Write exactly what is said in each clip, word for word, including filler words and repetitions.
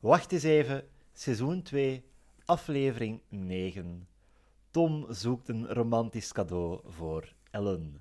Wacht eens even, seizoen twee, aflevering negen. Tom zoekt een romantisch cadeau voor Ellen.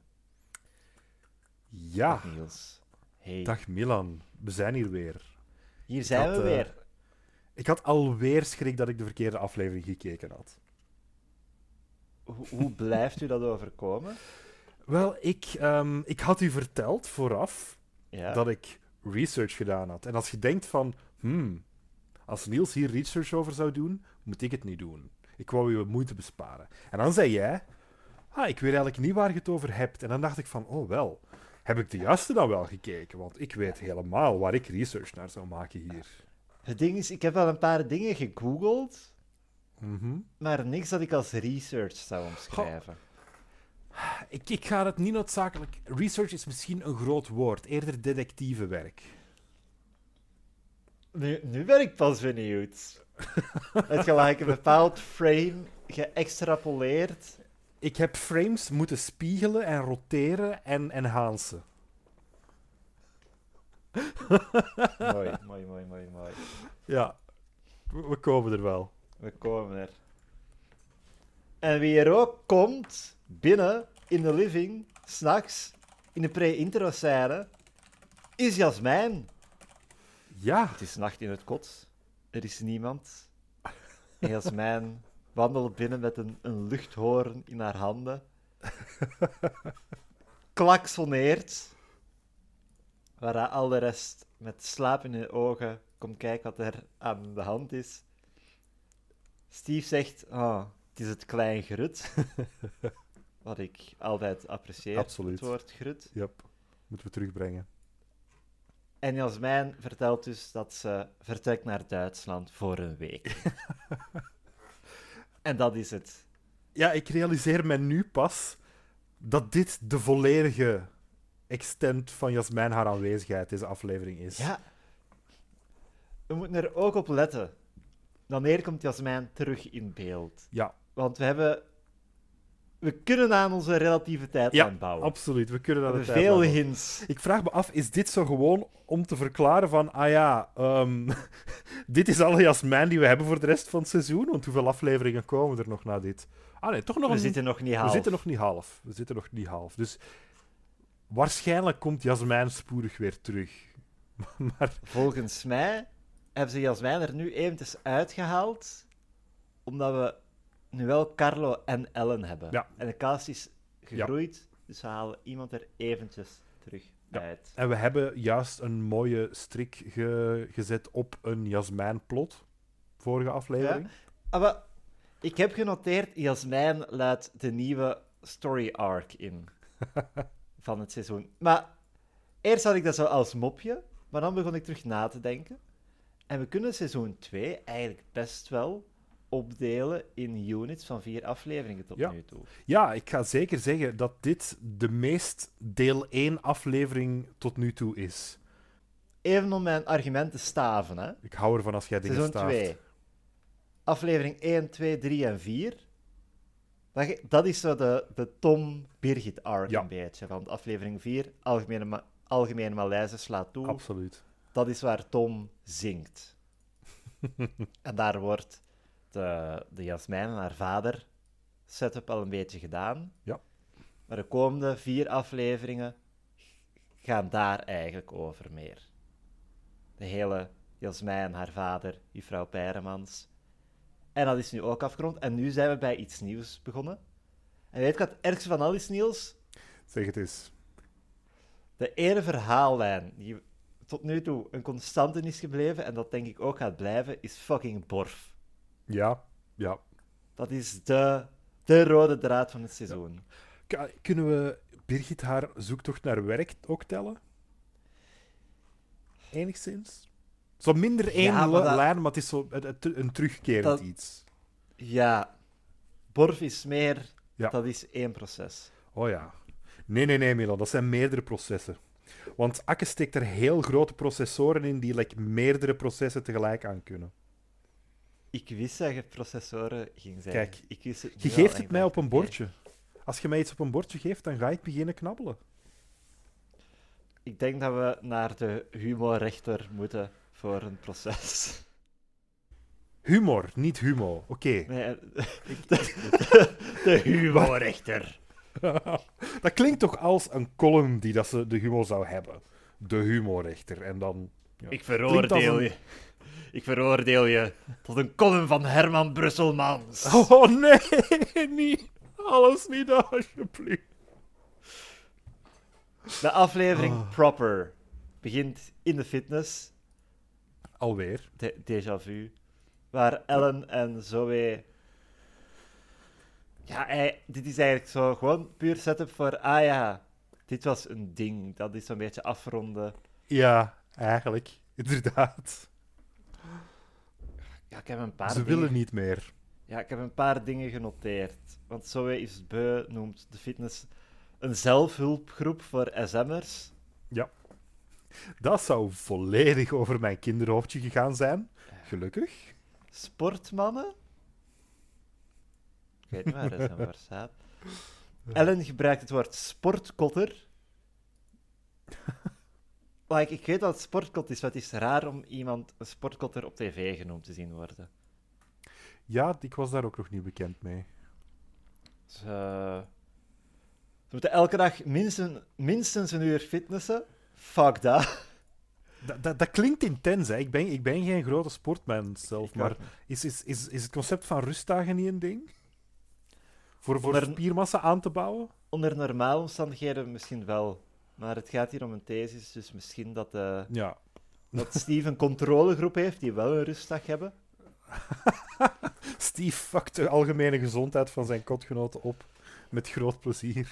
Ja. Dag Niels. Hey. Dag Milan, we zijn hier weer. Hier zijn had, we uh, weer. Ik had alweer schrik dat ik de verkeerde aflevering gekeken had. Hoe, hoe blijft u dat overkomen? Wel, ik, um, ik had u verteld vooraf Ja. dat ik research gedaan had. En als je denkt van, hmm, als Niels hier research over zou doen, moet ik het niet doen. Ik wou je moeite besparen. En dan zei jij, ah, ik weet eigenlijk niet waar je het over hebt. En dan dacht ik van, oh wel, heb ik de juiste dan wel gekeken? Want ik weet helemaal waar ik research naar zou maken hier. Het ding is, ik heb wel een paar dingen gegoogeld, Mm-hmm. maar niks dat ik als research zou omschrijven. Goh, ik, ik ga het niet noodzakelijk... Research is misschien een groot woord, eerder detectivewerk. Nu, nu ben ik pas benieuwd. Het gelijk een bepaald frame geëxtrapoleerd. Ik heb frames moeten spiegelen en roteren en enhancen. Mooi, mooi, mooi, mooi, mooi. Ja, we, we komen er wel. We komen er. En wie er ook komt, binnen, in de living, s'nachts, in de pre-intro scène, is Jasmijn. Ja. Het is nacht in het kot. Er is niemand. En Jasmijn wandelt binnen met een, een luchthoorn in haar handen. Klaksoneert. Waar al de rest met slaap in hun ogen komt kijken wat er aan de hand is. Steve zegt, oh, het is het klein grut. Wat ik altijd apprecieer. Absoluut. Het woord grut. Yep. Moeten we terugbrengen. En Jasmijn vertelt dus dat ze vertrekt naar Duitsland voor een week. En dat is het. Ja, ik realiseer me nu pas dat dit de volledige extent van Jasmijn haar aanwezigheid deze aflevering is. Ja. We moeten er ook op letten. Wanneer komt Jasmijn terug in beeld? Ja. Want we hebben... We kunnen aan onze relatieve tijdlijn Ja, bouwen. absoluut. We kunnen We dat hebben veel hints. Ik vraag me af, is dit zo gewoon om te verklaren van, ah ja, um, dit is alle Jasmijn die we hebben voor de rest van het seizoen? Want hoeveel afleveringen komen er nog na dit? Ah nee, toch nog We een... zitten nog niet half. We zitten nog niet half. We zitten nog niet half. Dus waarschijnlijk komt Jasmijn spoedig weer terug. Maar... Volgens mij hebben ze Jasmijn er nu eventjes uitgehaald, omdat we nu wel Carlo en Ellen hebben. Ja. En de cast is gegroeid, ja. Dus we halen iemand er eventjes terug ja. uit. En we hebben juist een mooie strik ge- gezet op een Jasmijn-plot. Vorige aflevering. Ja. Maar ik heb genoteerd, Jasmijn luidt de nieuwe story arc in van het seizoen. Maar eerst had ik dat zo als mopje, maar dan begon ik terug na te denken. En we kunnen seizoen twee eigenlijk best wel opdelen in units van vier afleveringen tot ja. nu toe. Ja, ik ga zeker zeggen dat dit de meest deel één aflevering tot nu toe is. Even om mijn argument te staven, hè. Ik hou ervan als jij dingen Seizoen staaft. twee. Aflevering één, twee, drie en vier. Dat, dat is zo de, de Tom-Birgit-arc ja. een beetje. Want aflevering vier, Algemene, Ma- Algemene Malaise slaat toe. Absoluut. Dat is waar Tom zingt. En daar wordt de, de Jasmijn en haar vader setup al een beetje gedaan. Ja. Maar de komende vier afleveringen gaan daar eigenlijk over meer. De hele Jasmijn, haar vader, juffrouw Peiremans. En dat is nu ook afgerond. En nu zijn we bij iets nieuws begonnen. En weet je wat het ergste van al is, Niels? Zeg het eens. De ene verhaallijn die tot nu toe een constante is gebleven, en dat denk ik ook gaat blijven, is fucking Borf. Ja, ja. Dat is de, de rode draad van het seizoen. Ja. K- kunnen we Birgit haar zoektocht naar werk ook tellen? Enigszins? Zo minder één Ja, maar dat... lijn, maar het is zo een, een terugkerend dat... iets. Ja. Borf is meer... Ja. Dat is één proces. Oh ja. Nee, nee, nee, Milan. Dat zijn meerdere processen. Want Akke steekt er heel grote processoren in die like, meerdere processen tegelijk aan kunnen. Ik wist dat je processoren ging zeggen. Kijk, ik wist het je geeft het mij op een bordje. Als je mij iets op een bordje geeft, dan ga ik beginnen knabbelen. Ik denk dat we naar de humorrechter moeten voor een proces. Humor, niet humo. Oké. Nee, eh, de, de humorrechter. Dat klinkt toch als een column die dat ze de humor zou hebben. De humorrechter. En dan... Ja. Ik Klinkt veroordeel als een- je. Ik veroordeel je tot een column van Herman Brusselmans. Oh nee, niet. Alles niet, alsjeblieft. De aflevering Oh. Proper begint in de fitness, Alweer. de, déjà vu, waar Ellen en Zoe... Ja, hij, dit is eigenlijk zo gewoon puur setup voor, ah ja, dit was een ding. Dat is zo'n beetje afronden. Ja, eigenlijk. Inderdaad. Ja, ik heb een paar Ze dingen... willen niet meer. Ja, ik heb een paar dingen genoteerd. Want Zoe is beu noemt de fitness een zelfhulpgroep voor S M'ers. Dat zou volledig over mijn kinderhoofdje gegaan zijn. Gelukkig. Sportmannen? Ik weet niet waar S M voor staat. Ellen gebruikt het woord sportkotter. Like, ik weet dat het sportkot is, maar het is raar om iemand een sportkotter op tv genoemd te zien worden. Ja, ik was daar ook nog niet bekend mee. Ze, ze moeten elke dag minstens, minstens een uur fitnessen. Fuck dat. Dat, dat, dat klinkt intens, hè. Ik ben, ik ben geen grote sportman zelf, Ik maar ook niet. is, is, is, is het concept van rustdagen niet een ding? Voor, voor Maar- spiermassa aan te bouwen? Onder normale omstandigheden misschien wel. Maar het gaat hier om een thesis, dus misschien dat, eh, Ja. dat Steve een controlegroep heeft die wel een rustdag hebben. Steve fuckt de algemene gezondheid van zijn kotgenoten op. Met groot plezier.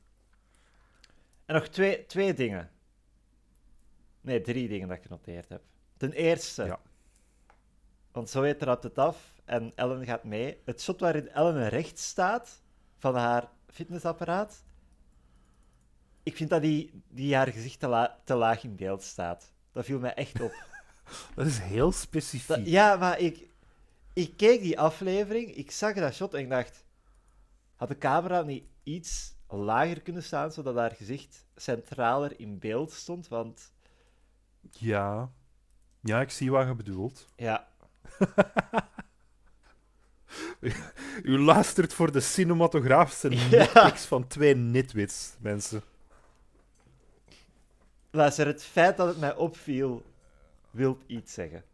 En nog twee, twee dingen. Nee, drie dingen dat ik genoteerd heb. Ten eerste, Ja. want Zoe trapt het af en Ellen gaat mee. Het shot waarin Ellen recht staat van haar fitnessapparaat. Ik vind dat die, die haar gezicht te, la- te laag in beeld staat. Dat viel mij echt op. Dat is heel specifiek. Dat- ja, maar ik, ik keek die aflevering, ik zag dat shot en ik dacht... Had de camera niet iets lager kunnen staan, zodat haar gezicht centraler in beeld stond? Want, Ja. Ja, ik zie wat je bedoelt. ja... U luistert voor de cinematografische Ja. nitpicks van twee nitwits, mensen. Luister, het feit dat het mij opviel, wil iets zeggen.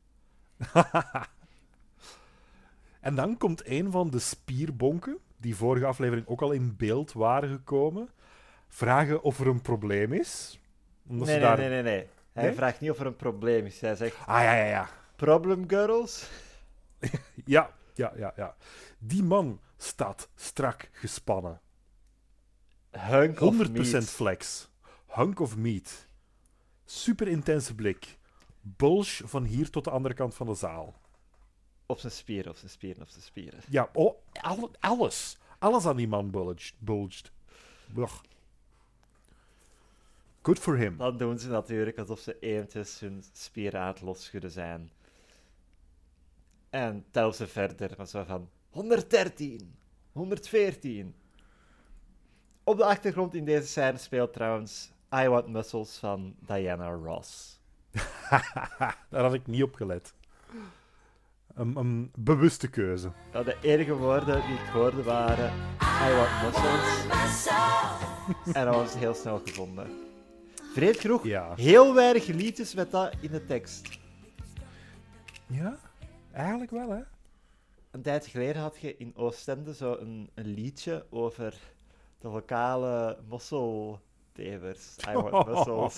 En dan komt een van de spierbonken, die vorige aflevering ook al in beeld waren gekomen, vragen of er een probleem is. Omdat Nee, ze nee, daar... nee, nee, nee. Hij Nee? vraagt niet of er een probleem is. Hij zegt, Ah, ja, ja, ja. problem girls? Ja, ja, ja, ja. Die man staat strak gespannen. Hunk of honderd procent meat? flex. Hunk of meat. Super intense blik. Bulge van hier tot de andere kant van de zaal. Op zijn spieren, op zijn spieren, op zijn spieren. Ja, oh, al- alles. Alles aan die man bulged. bulged. Blech. Good for him. Dan doen ze natuurlijk alsof ze eventjes hun spieren aan het losschudden zijn. En tel ze verder, maar zo van honderddertien, honderdveertien. Op de achtergrond in deze scène speelt trouwens I Want Muscles van Diana Ross. Daar had ik niet op gelet. Een, een bewuste keuze. Ja, de enige woorden die ik hoorde waren I Want Muscles. En dat was heel snel gevonden. Vreemd genoeg, Ja. heel weinig liedjes met dat in de tekst. Ja, eigenlijk wel, hè? Een tijd geleden had je in Oostende zo een, een liedje over de lokale mosseltevers. I Want Muscles.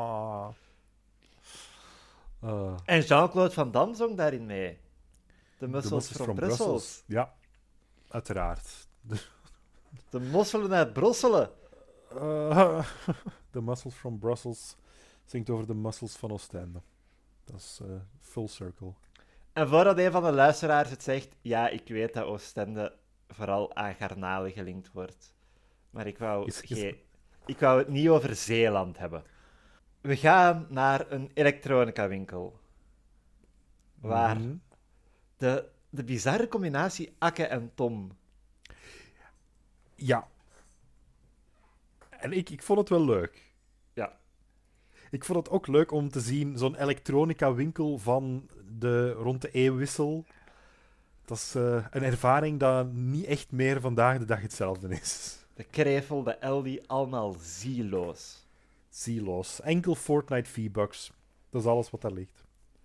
Uh, En Jean-Claude Van Damme zong daarin mee. The Muscles, The Muscles from, Brussels. Ja, uiteraard. De mosselen uit Brusselen. Uh, The Muscles from Brussels zingt over de muscles van Oostende. Dat is uh, full circle. En voordat een van de luisteraars het zegt, ja, ik weet dat Oostende vooral aan garnalen gelinkt wordt. Maar ik wou, Is- is- geen- ik wou het niet over Zeeland hebben. We gaan naar een elektronica-winkel. Waar Mhm. de, de bizarre combinatie Akke en Tom. Ja. En ik, ik vond het wel leuk. Ja. Ik vond het ook leuk om te zien zo'n elektronica-winkel van de, rond de eeuwwissel Dat is uh, een ervaring dat niet echt meer vandaag de dag hetzelfde is. De krevel, de Ellie, allemaal zieloos. Zieloos. Enkel Fortnite V-Bucks. Dat is alles wat daar ligt.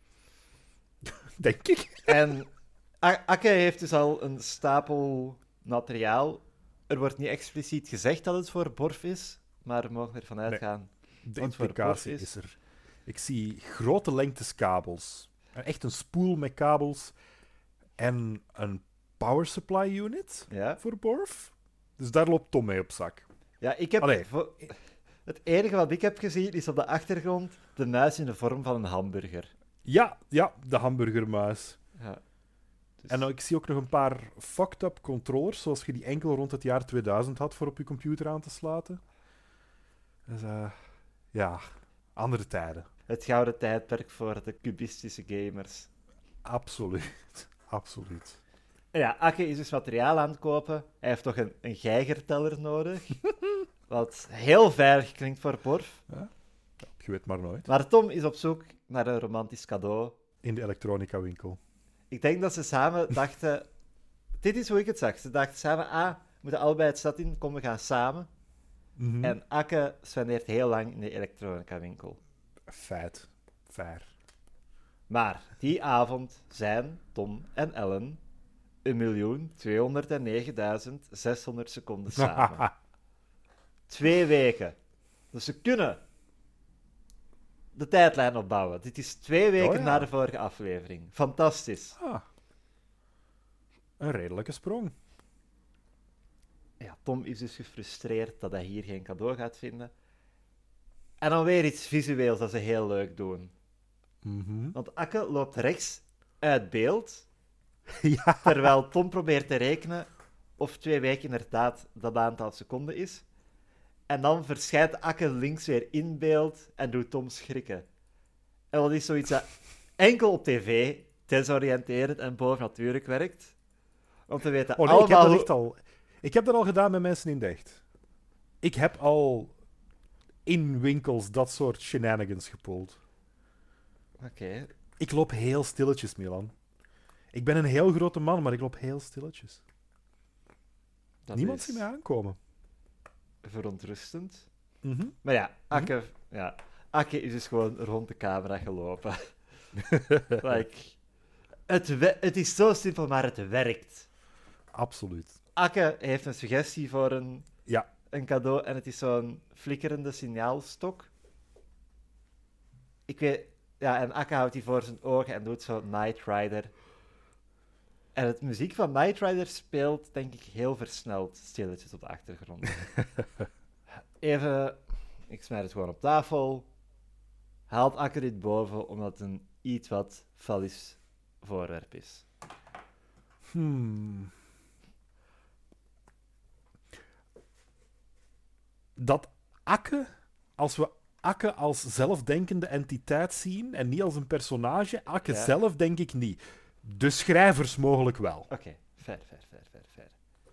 Denk ik. En A- Akke heeft dus al een stapel materiaal. Er wordt niet expliciet gezegd dat het voor Borf is, maar we mogen ervan uitgaan. De Wat voor implicatie Borf is er. Ik zie grote lengtes kabels. Echt een spoel met kabels. En een power supply unit Ja, voor Borf. Dus daar loopt Tom mee op zak. ja ik heb... Allee. vo- Het enige wat ik heb gezien is op de achtergrond de muis in de vorm van een hamburger. Ja, ja, de hamburgermuis. Ja. Dus- En ik zie ook nog een paar fucked-up controllers, zoals je die enkel rond het jaar tweeduizend had voor op je computer aan te sluiten. Dus, uh, ja, andere tijden. Het gouden tijdperk voor de cubistische gamers. Absoluut. Absoluut. Ja, Akke is dus materiaal aan het kopen. Hij heeft toch een, een geigerteller nodig. Wat heel veilig klinkt voor Borf. Ja, je weet maar nooit. Maar Tom is op zoek naar een romantisch cadeau. In de elektronica winkel. Ik denk dat ze samen dachten... Dit is hoe ik het zag. Ze dachten samen, ah, we moeten allebei het stad in, kom, we gaan samen. Mm-hmm. En Akke spendeert heel lang in de elektronica winkel. Feit. Fair. Maar die avond zijn Tom en Ellen een miljoen tweehonderdnegen zeshonderd seconden samen. Twee weken. Dus ze kunnen de tijdlijn opbouwen. Dit is twee weken Oh ja. na de vorige aflevering. Fantastisch. Ah. Een redelijke sprong. Ja, Tom is dus gefrustreerd dat hij hier geen cadeau gaat vinden. En dan weer iets visueels dat ze heel leuk doen. Mm-hmm. Want Akke loopt rechts uit beeld, Ja. terwijl Tom probeert te rekenen of twee weken inderdaad dat aantal seconden is. En dan verschijnt Akke links weer in beeld en doet Tom schrikken. En dat is zoiets dat enkel op tv desoriënterend en bovennatuurlijk werkt. Want we weten Oh nee, ik heb allemaal... dat echt al... Ik heb dat al gedaan met mensen in Decht. Ik heb al in winkels dat soort shenanigans gepoeld. Oké, Ik loop heel stilletjes, Milan. Ik ben een heel grote man, maar ik loop heel stilletjes. dat Niemand is ziet mij aankomen. verontrustend. Mhm. Maar ja, Akke, ja, Akke is dus gewoon rond de camera gelopen. like, het, we- het is zo simpel, maar het werkt. Absoluut. Akke heeft een suggestie voor een, Ja. een cadeau en het is zo'n flikkerende signaalstok. Ik weet... Ja, en Akke houdt die voor zijn ogen en doet zo Knight Rider. En het muziek van Knight Rider speelt, denk ik, heel versneld stilletjes op de achtergrond. Even... Ik smijt het gewoon op tafel. Haalt Akke dit boven, omdat het een iets wat fallies voorwerp is. Hmm. Dat Akke, als we Akke als zelfdenkende entiteit zien en niet als een personage, Akke Ja. zelf denk ik niet. De schrijvers mogelijk wel. Oké, fair, fair, fair, fair, fair.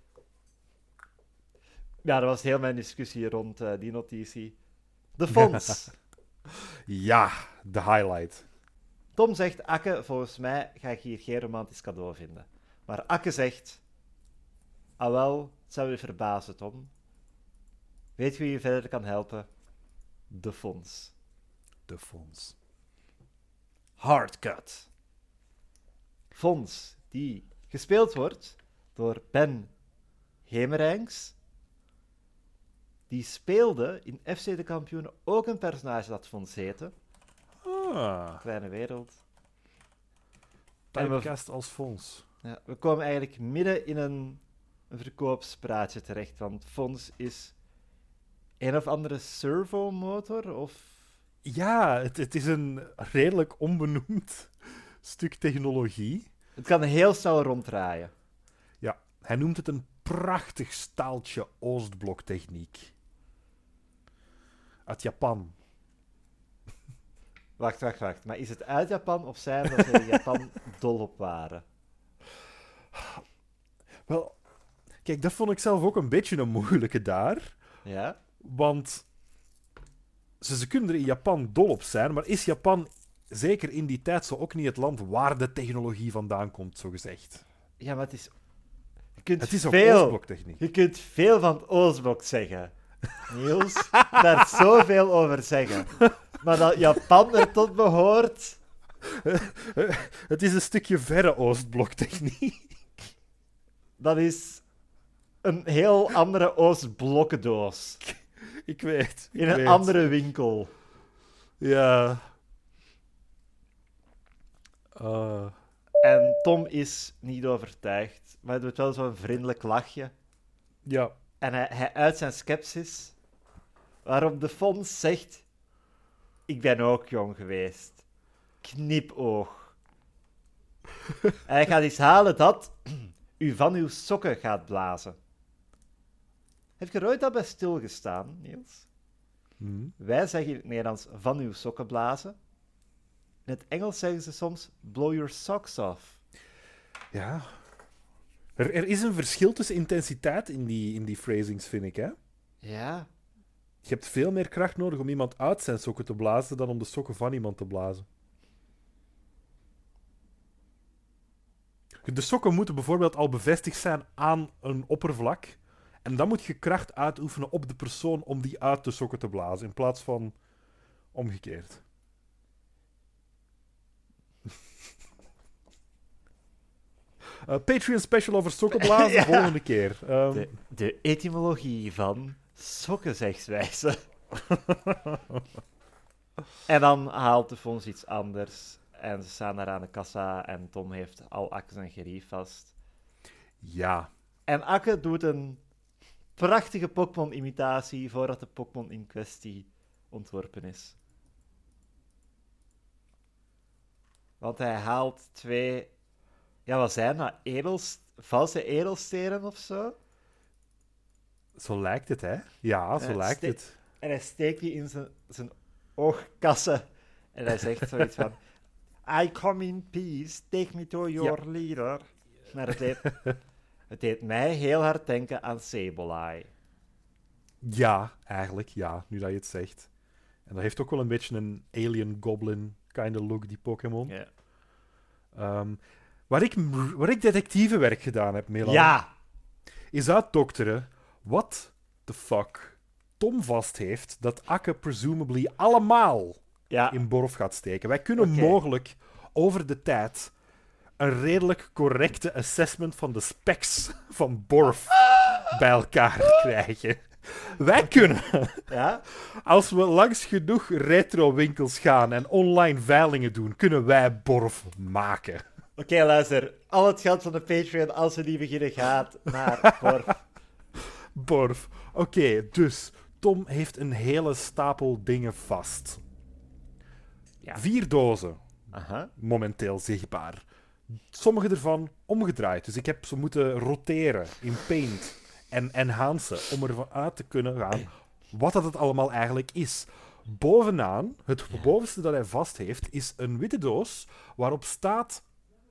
Ja, dat was heel mijn discussie rond eh, die notitie. De fonds. Ja, de highlight. Tom zegt, Akke, volgens mij ga ik hier geen romantisch cadeau vinden. Maar Akke zegt, ah wel, het zou je verbazen, Tom. Weet je wie je verder kan helpen? De fonds. De fonds. Hardcut. Fonds, die gespeeld wordt door Ben Hemerijnks. Die speelde in F C de Kampioenen ook een personage dat Fonds heette. Ah, Kleine wereld. En we, typecast als fonds. ja, we komen eigenlijk midden in een, een verkoopspraatje terecht, want Fonds is een of andere servomotor, of... Ja, het, het is een redelijk onbenoemd stuk technologie. Het kan heel snel ronddraaien. Ja, hij noemt het een prachtig staaltje Oostbloktechniek. Uit Japan. Wacht, wacht, wacht. Maar is het uit Japan of zijn dat ze in Japan dol op waren? Wel, kijk, dat vond ik zelf ook een beetje een moeilijke daar. Ja? Want ze, ze kunnen er in Japan dol op zijn, maar is Japan zeker in die tijd zo ook niet het land waar de technologie vandaan komt, zogezegd? Ja, maar het is... Je kunt Het is ook veel... Oostbloktechniek. Je kunt veel van het Oostblok zeggen. Niels, daar zoveel over zeggen. Maar dat Japan er tot behoort... Het is een stukje verre Oostbloktechniek. Dat is een heel andere Oostblokkendoos. Ik weet. Ik In een weet. andere winkel. Ja. Uh, En Tom is niet overtuigd, maar hij doet wel zo'n vriendelijk lachje. ja. En hij, hij uit zijn sceptisch, waarop de Fons zegt: ik ben ook jong geweest. Knipoog. En hij gaat iets halen dat u van uw sokken gaat blazen. Heb je er ooit al bij stilgestaan, Niels? Hm. Wij zeggen in het Nederlands van uw sokken blazen. In het Engels zeggen ze soms blow your socks off. Ja. Er, er is een verschil tussen intensiteit in die, in die phrasings, vind ik, hè? Ja. Je hebt veel meer kracht nodig om iemand uit zijn sokken te blazen dan om de sokken van iemand te blazen. De sokken moeten bijvoorbeeld al bevestigd zijn aan een oppervlak. En dan moet je kracht uitoefenen op de persoon om die uit de sokken te blazen, in plaats van omgekeerd. Uh, Patreon special over sokken blazen, Ja. volgende keer. Um, De, de etymologie van sokkenzegswijze. En dan haalt de Fons iets anders. En ze staan daar aan de kassa en Tom heeft al Akke zijn gerief vast. Ja. En Akke doet een prachtige Pokémon-imitatie voordat de Pokémon in kwestie ontworpen is. Want hij haalt twee... Ja, wat zijn dat? Edels... Valse edelstenen of zo? Zo lijkt het, hè? Ja, zo Eh, lijkt ste- het. En hij steekt die in zijn, zijn oogkassen. En hij zegt zoiets van... I come in peace, take me to your leader. Maar het deed, het deed mij heel hard denken aan Sableye. Ja, eigenlijk, ja, nu dat je het zegt. En dat heeft ook wel een beetje een alien goblin kind of look, die Pokémon. Ja. Ehm, waar, ik, waar ik detectivewerk gedaan heb, Milan, Ja! is uitdokteren wat the fuck Tom vast heeft dat Akke presumably allemaal Ja. in Borf gaat steken. Wij kunnen Oké. mogelijk over de tijd een redelijk correcte assessment van de specs van Borf bij elkaar krijgen. Wij kunnen, Ja? als we langs genoeg retro-winkels gaan en online veilingen doen, kunnen wij Borf maken. Oké, luister. Al het geld van de Patreon, als we die beginnen, gaat naar Borf. Borf. Oké, dus Tom heeft een hele stapel dingen vast. Ja. Vier dozen, Aha. momenteel zichtbaar. Sommige ervan omgedraaid. Dus ik heb ze moeten roteren in Paint en enhancen om ervan uit te kunnen gaan wat dat het allemaal eigenlijk is. Bovenaan, het bovenste dat hij vast heeft, is een witte doos waarop staat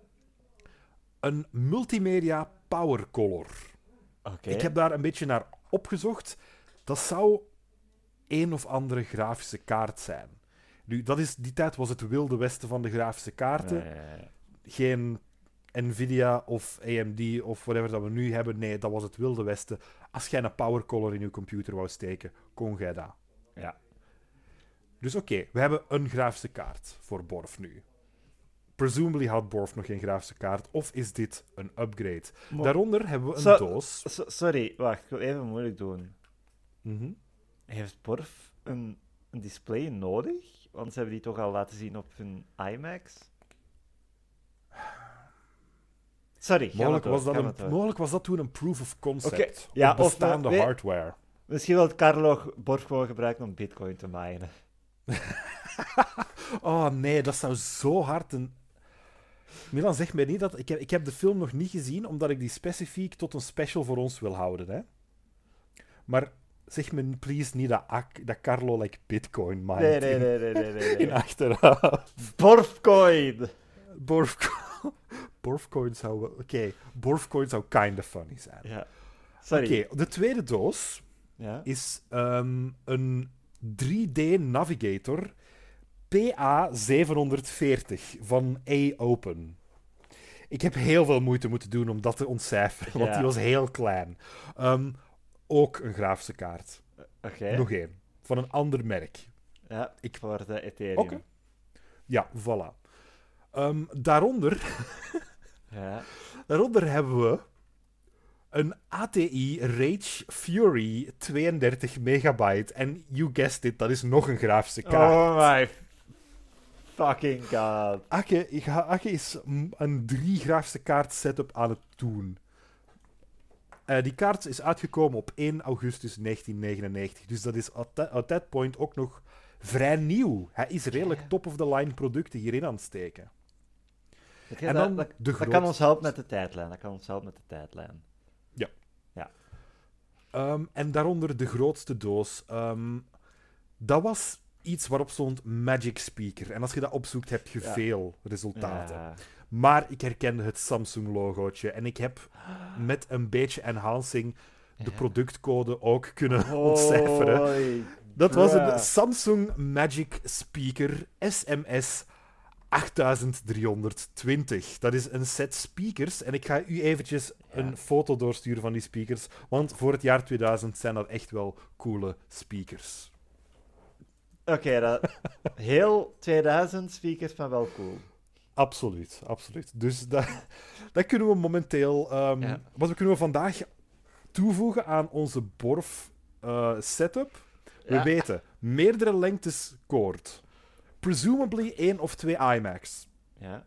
een multimedia power color. Oké. Ik heb daar een beetje naar opgezocht. Dat zou een of andere grafische kaart zijn. Nu, dat is, die tijd was het wilde westen van de grafische kaarten. Ja, ja, ja. Geen Nvidia of A M D of whatever dat we nu hebben. Nee, dat was het wilde westen. Als jij een power color in je computer wou steken, kon jij dat. Ja. Dus oké, we hebben een grafische kaart voor Borf nu. Presumably had Borf nog geen grafische kaart, of is dit een upgrade? Mo- Daaronder hebben we een Zo- doos. So- sorry, wacht. Ik wil even moeilijk doen. Mhm. Heeft Borf een, een display nodig? Want ze hebben die toch al laten zien op hun iMacs? Sorry, ga maar Mogelijk, door, was dat ga maar een, door. mogelijk was dat toen een proof of concept Oké, ja, op of bestaande we- we- hardware. Misschien wil Carlo Borf gewoon gebruiken om bitcoin te minen. Oh nee, dat zou zo hard een... Milan, zeg mij niet dat... Ik heb, ik heb de film nog niet gezien, omdat ik die specifiek tot een special voor ons wil houden. Hè? Maar zeg me please niet dat, Ak- dat Carlo like bitcoin mined Nee, nee, in, nee, nee, nee, nee. in nee. achteraf. Borfcoin! Borfcoin... Borfcoin zou... wel- Oké, Borfcoin zou kind of funny zijn. Ja. Oké, Sorry. de tweede doos Ja? is ehm, een drie D Navigator P A zevenhonderdveertig van A-Open. Ik heb heel veel moeite moeten doen om dat te ontcijferen, want Ja. die was heel klein. Um, ook een grafische kaart. Oké. Okay. Nog één. Van een ander merk. Ja, ik voor de Ethereum. Oké. Okay. Ja, voilà. Um, daaronder... ja. Daaronder hebben we een A T I Rage Fury tweeëndertig megabyte. En you guessed it, dat is nog een grafische kaart. Oh my fucking god. Akke, ik ga, Akke is een drie grafische kaart setup aan het doen. Uh, die kaart is uitgekomen op één augustus negentien negenennegentig. Dus dat is at that, at that point ook nog vrij nieuw. Hij is redelijk top-of-the-line producten hierin aan het steken. Dat, en dat, dan dat, de dat kan ons helpen met de tijdlijn. Dat kan ons helpen met de tijdlijn. Ja. ja. Um, en daaronder de grootste doos. Um, dat was iets waarop stond Magic Speaker. En als je dat opzoekt, heb je ja. veel resultaten. Ja. Maar ik herkende het Samsung-logootje. En ik heb met een beetje enhancing de ja. productcode ook kunnen oh, ontcijferen. Dat was een Samsung Magic Speaker S M S achttien driehonderdtwintig. Dat is een set speakers. En ik ga u eventjes ja. een foto doorsturen van die speakers. Want voor het jaar tweeduizend zijn dat echt wel coole speakers. Oké, okay, dat... heel tweeduizend speakers, maar wel cool. Absoluut, absoluut. Dus dat, dat kunnen we momenteel... Um, ja. Wat we kunnen we vandaag toevoegen aan onze Borf uh, setup? We ja. weten, meerdere lengtes koord. Presumably één of twee iMacs. Ja.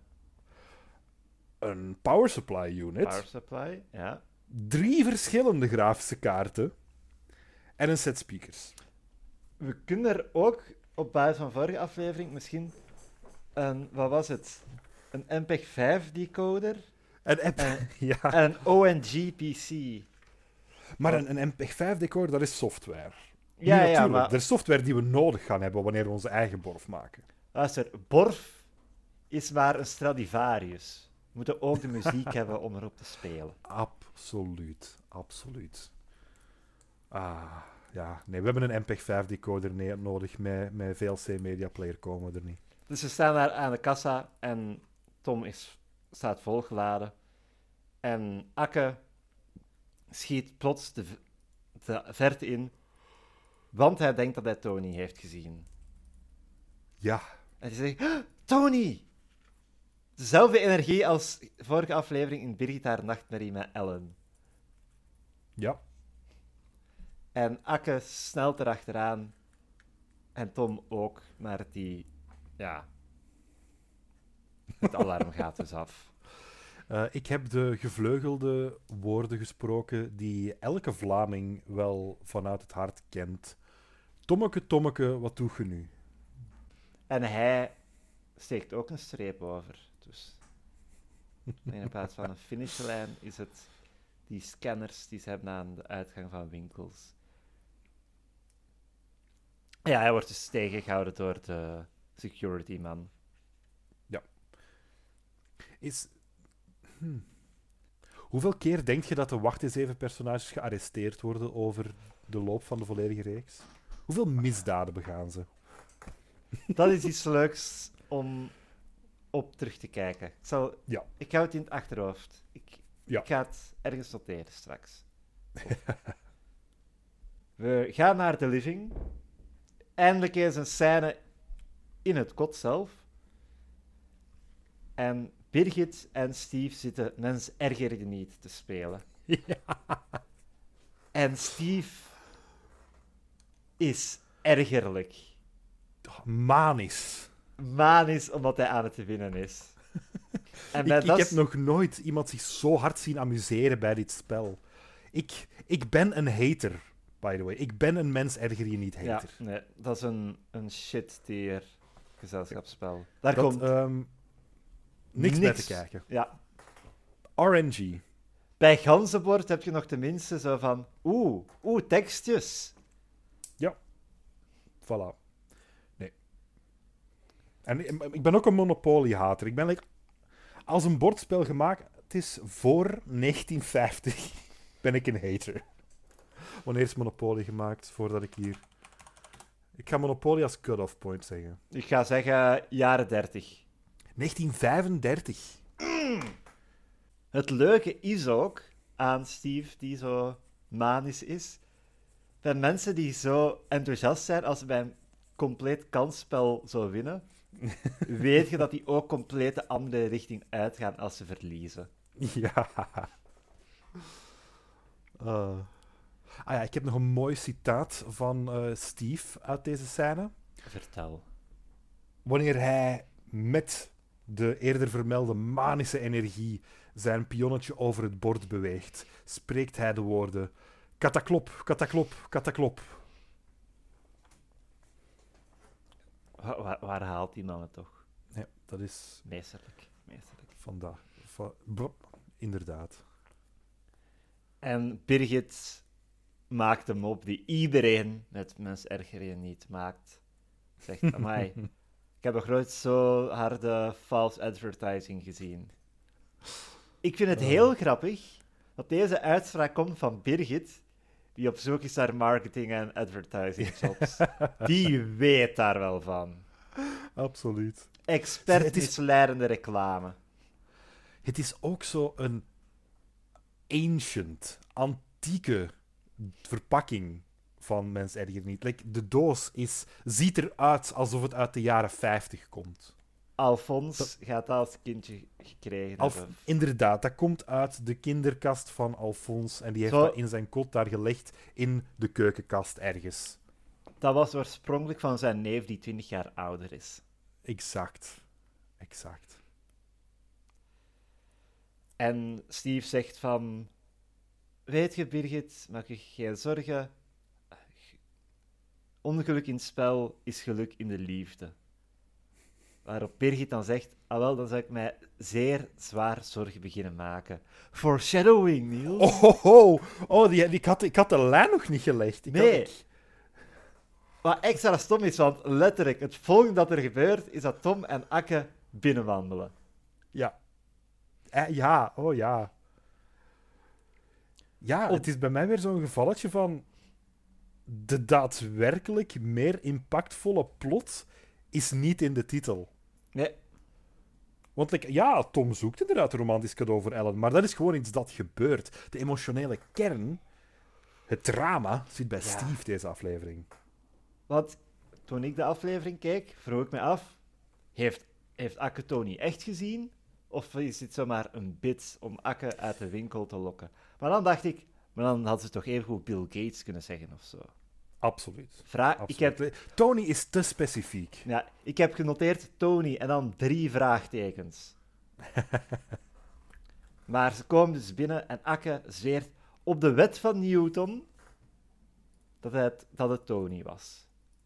Een power supply unit. Power supply, ja. Drie verschillende grafische kaarten. En een set speakers. We kunnen er ook, op basis van vorige aflevering, misschien een... Wat was het? Een M P E G vijf decoder. Een, M P- en, ja. en een O N G P C. Maar een, een M P E G vijf decoder, dat is software. Ja, nu, ja, natuurlijk. maar... Er is software die we nodig gaan hebben wanneer we onze eigen Borf maken. Luister, Borf is maar een Stradivarius. We moeten ook de muziek hebben om erop te spelen. Absoluut, absoluut. Ah, ja. Nee, we hebben een M P E G vijf decoder nee, nodig. Met, met V L C Media Player komen we er niet. Dus we staan daar aan de kassa en Tom is, staat volgeladen. En Akke schiet plots de, de verte in, want hij denkt dat hij Tony heeft gezien. Ja. En hij zegt, oh, Tony! Dezelfde energie als vorige aflevering in Birgit haar nachtmerrie met Ellen. Ja. En Akke snelt erachteraan. En Tom ook, maar die... Ja. Het alarm gaat dus af. Uh, ik heb de gevleugelde woorden gesproken die elke Vlaming wel vanuit het hart kent. Tommeke, Tommeke, wat doe je nu? En hij steekt ook een streep over. Dus in plaats van een finishlijn is het die scanners die ze hebben aan de uitgang van winkels. Ja, hij wordt dus tegengehouden door de security man. Ja. Is... Hm. Hoeveel keer denk je dat de wacht eens even personages gearresteerd worden over de loop van de volledige reeks? Hoeveel misdaden begaan ze? Dat is iets leuks om op terug te kijken. Ik, zal, ja. ik hou het in het achterhoofd. Ik, ja. ik ga het ergens noteren straks. We gaan naar de living. Eindelijk eens een scène in het kot zelf. En Birgit en Steve zitten Mens erger je niet te spelen. Ja. En Steve is ergerlijk. Manisch. Manisch, omdat hij aan het winnen is. En bij ik, dat... ik heb nog nooit iemand zich zo hard zien amuseren bij dit spel. Ik, ik ben een hater, by the way. Ik ben een mens erger je niet hater. Ja, nee, dat is een, een shit-tier gezelschapsspel. Daar dat, komt... Um, niks, niks bij te kijken. Ja. R N G. Bij Ganzenbord heb je nog tenminste zo van... Oeh, oeh, tekstjes. Ja. Voilà. Nee. En ik ben ook een Monopoly-hater. Ik ben like, als een bordspel gemaakt... Het is voor negentien vijftig ben ik een hater. Wanneer is Monopoly gemaakt? Voordat ik hier... Ik ga Monopoly als cut-off point zeggen. Ik ga zeggen jaren dertig. negentien vijfendertig. Mm. Het leuke is ook aan Steve, die zo manisch is, bij mensen die zo enthousiast zijn als ze bij een compleet kansspel zo winnen, weet je dat die ook compleet de andere richting uitgaan als ze verliezen. Ja. Uh. Ah ja, ik heb nog een mooi citaat van uh, Steve uit deze scène. Vertel. Wanneer hij met de eerder vermelde manische energie zijn pionnetje over het bord beweegt, spreekt hij de woorden kataklop, kataklop, kataklop. Waar, waar, waar haalt die man het toch? Ja, dat is... Meesterlijk. Meesterlijk. Vandaag. Va- Blop, inderdaad. En Birgit maakt een mop die iedereen met Mens erger je niet maakt. Zegt, amai, ik heb nog nooit zo harde false advertising gezien. Ik vind het heel grappig dat deze uitspraak komt van Birgit, die op zoek is naar marketing en advertising jobs. Die weet daar wel van. Absoluut. Expert Het is- misleidende reclame. Het is ook zo een ancient, antieke verpakking van Mens erger niet. Like, de doos is, ziet eruit alsof het uit de jaren vijftig komt. Alfons Dat- gaat dat als kindje gekregen Alf- hebben. inderdaad, dat komt uit de kinderkast van Alfons en die heeft Zo- dat in zijn kot daar gelegd in de keukenkast ergens. Dat was oorspronkelijk van zijn neef die twintig jaar ouder is. Exact. Exact. En Steve zegt van... Weet je, Birgit, maak je geen zorgen. Ongeluk in het spel is geluk in de liefde. Waarop Birgit dan zegt... Ah wel, dan zou ik mij zeer zwaar zorgen beginnen maken. Foreshadowing, Niels. Oh, oh, oh. oh die, die, ik, had, ik had de lijn nog niet gelegd. Ik Nee. had, ik- Wat extra stom is, want letterlijk, het volgende dat er gebeurt, is dat Tom en Akke binnenwandelen. Ja. Eh, ja, oh ja. Ja, Op- het is bij mij weer zo'n gevalletje van... De daadwerkelijk meer impactvolle plot is niet in de titel. Nee, Want like, ja, Tom zoekt inderdaad een romantisch cadeau voor Ellen, maar dat is gewoon iets dat gebeurt. De emotionele kern, het drama, zit bij Ja. Steve deze aflevering. want toen ik de aflevering keek, vroeg ik me af... Heeft, heeft Akke Tony echt gezien? Of is dit zomaar een bit om Akke uit de winkel te lokken? Maar dan dacht ik... Maar dan had ze toch even goed Bill Gates kunnen zeggen of zo. Absoluut. Vraag, ik, Absoluut. heb, Tony is te specifiek. ja, ik heb genoteerd Tony en dan drie vraagtekens. Maar ze komen dus binnen en Akke zweert op de wet van Newton dat het, dat het Tony was.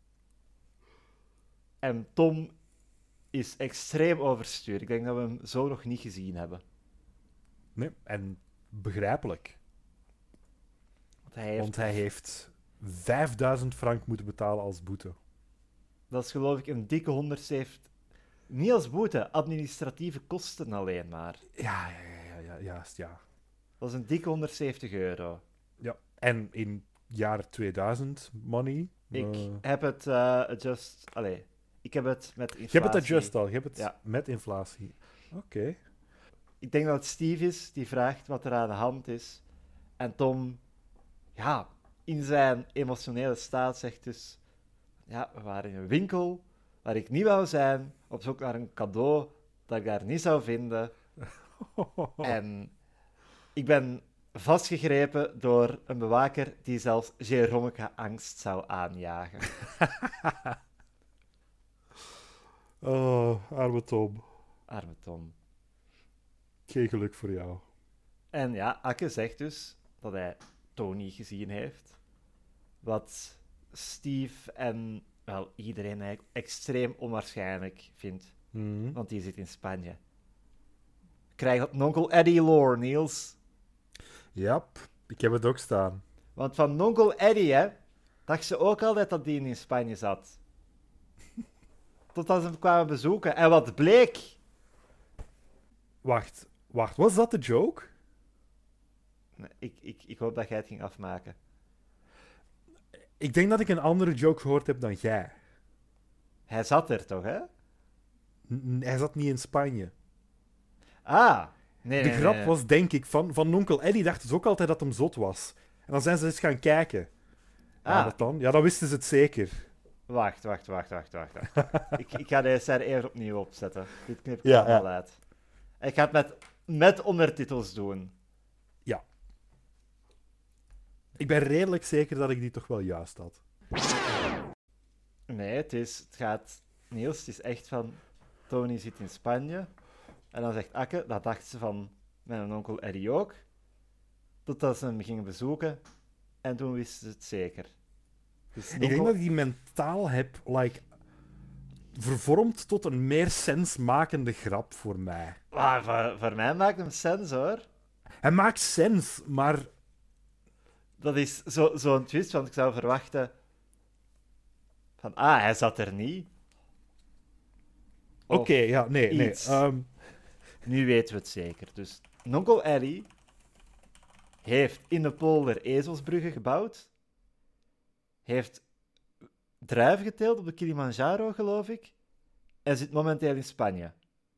En Tom is extreem overstuur. Ik denk dat we hem zo nog niet gezien hebben. Nee, en begrijpelijk. Want hij heeft, Want hij heeft vijfduizend frank moeten betalen als boete. dat is geloof ik een dikke honderdzeventig... Niet als boete, administratieve kosten alleen maar. Ja, ja, ja, ja, ja, juist, ja. Dat is een dikke honderdzeventig euro. ja. En in jaar tweeduizend, money... Ik eh, heb het uh, adjust... Allee, ik heb het met inflatie... je hebt het adjust al, je hebt het Ja. met inflatie. Oké. Ik denk dat het Steve is die vraagt wat er aan de hand is. En Tom, ja, in zijn emotionele staat zegt dus... Ja, we waren in een winkel waar ik niet wou zijn, op zoek naar een cadeau dat ik daar niet zou vinden. En ik ben vastgegrepen door een bewaker die zelfs Jeromeke angst zou aanjagen. Oh, arme Tom. Arme Tom. Geen geluk voor jou. En ja, Akke zegt dus dat hij Tony gezien heeft. Wat Steve en wel iedereen eigenlijk extreem onwaarschijnlijk vindt. Mhm. Want die zit in Spanje. Krijg dat Nonkel Eddie lore, Niels. Ja, ik heb het ook staan. Want van Nonkel Eddie, hè, dacht ze ook altijd dat die in Spanje zat. Totdat ze hem kwamen bezoeken. En wat bleek? Wacht, wacht, was dat de joke? Nee, ik, ik, ik hoop dat jij het ging afmaken. Ik denk dat ik een andere joke gehoord heb dan jij. Hij zat er toch, hè? N- hij zat niet in Spanje. Ah, Nee, De nee, grap nee. was, denk ik, van, van onkel Eddie dachten ze ook altijd dat hem zot was. En dan zijn ze eens gaan kijken. Ja, Ah, wat dan? Ja, dan wisten ze het zeker. wacht, wacht, wacht, wacht, wacht. wacht, wacht. ik, ik ga deze serie even opnieuw opzetten. Dit knip ik Ja, allemaal ja. uit. Ik ga het met, met ondertitels doen. Ik ben redelijk zeker dat ik die toch wel juist had. Nee, het, is, het gaat... Niels, het is echt van... Tony zit in Spanje. En dan zegt Akke, dat dacht ze van mijn onkel Eddie ook. Totdat ze hem gingen bezoeken. En toen wisten ze het zeker. Dus Ik denk onkel- dat ik die mentaal heb like, vervormd tot een meer sensmakende grap voor mij. Ah, voor, voor mij maakt hem sens, hoor. Hij maakt sens, maar Dat is zo- zo'n twist, want ik zou verwachten... Van, ah, hij zat er niet. Of oké, ja, nee, nee. iets. ehm, Nu weten we het zeker. Dus onkel Eddie heeft in de polder ezelsbruggen gebouwd. Heeft druiven geteeld op de Kilimanjaro, geloof ik. En zit momenteel in Spanje.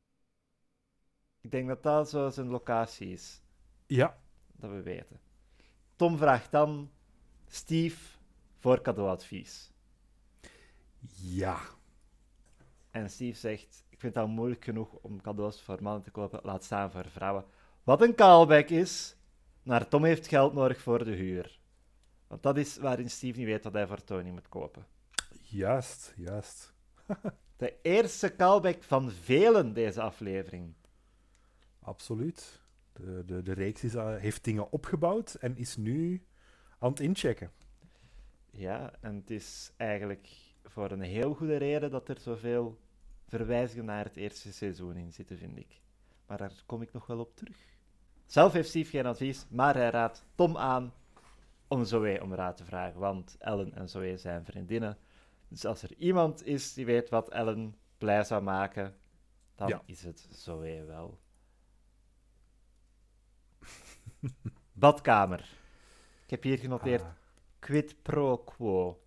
Ik denk dat dat zo zijn locatie is. ja, Dat we weten. Tom vraagt dan Steve voor cadeauadvies. ja. En Steve zegt, ik vind het al moeilijk genoeg om cadeaus voor mannen te kopen, laat staan voor vrouwen. Wat een callback is, naar Tom heeft geld nodig voor de huur. Want dat is waarin Steve niet weet wat hij voor Tony moet kopen. Juist, juist. De eerste callback van velen deze aflevering. Absoluut. De, de, de reeks is, uh, heeft dingen opgebouwd en is nu aan het inchecken. Ja, en het is eigenlijk voor een heel goede reden dat er zoveel verwijzingen naar het eerste seizoen in zitten, vind ik. Maar daar kom ik nog wel op terug. Zelf heeft Steve geen advies, maar hij raadt Tom aan om Zoe om raad te vragen, want Ellen en Zoe zijn vriendinnen. Dus als er iemand is die weet wat Ellen blij zou maken, dan Ja. is het Zoe wel. Badkamer. Ik heb hier genoteerd Ah, quid pro quo.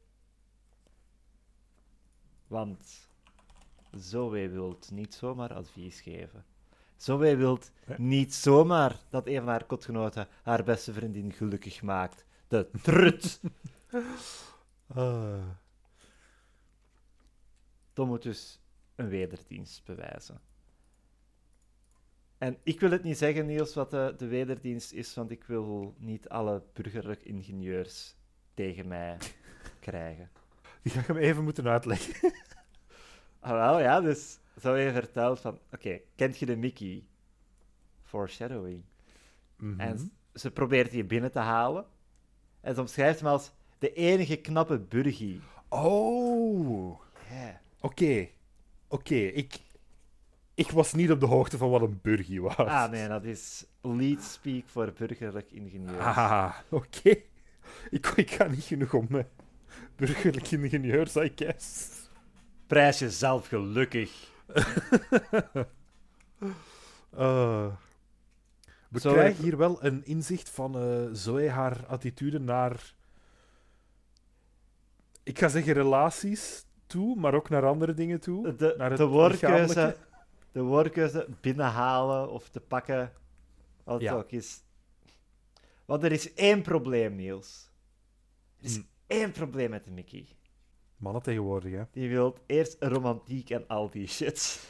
Want Zoe wilt niet zomaar advies geven. Zoe wilt Hè? niet zomaar dat een van haar kotgenoten haar beste vriendin gelukkig maakt. De trut! ah. Tom moet dus een wederdienst bewijzen. En ik wil het niet zeggen, Niels, wat de, de wederdienst is, want ik wil niet alle burgerlijk ingenieurs tegen mij krijgen. Die ga ik hem even moeten uitleggen. Ah, wel, ja, dus zo je vertelt van, oké, kent je de Mickey? Foreshadowing. Mhm. En s- ze probeert die binnen te halen. En ze omschrijft hem als de enige knappe burgie. Oh, Ja. oké. Oké, ik, ik was niet op de hoogte van wat een burgie was. Ah, nee, dat is lead speak voor burgerlijk ingenieurs. Ah, oké. Ik, ik ga niet genoeg om me. Burgerlijk ingenieurs, I guess. Prijs jezelf gelukkig. Uh, we Zo krijgen heb- hier wel een inzicht van eh Zoe, haar attitude naar... Ik ga zeggen relaties toe, maar ook naar andere dingen toe. De, naar het de, woordkeuze, lichamelijke. de woordkeuze binnenhalen of te pakken, wat het Ja. ook is. Want er is één probleem, Niels. Er is Hm. één probleem met de Mickey. Mannen tegenwoordig, hè. Die wil eerst romantiek en al die shit.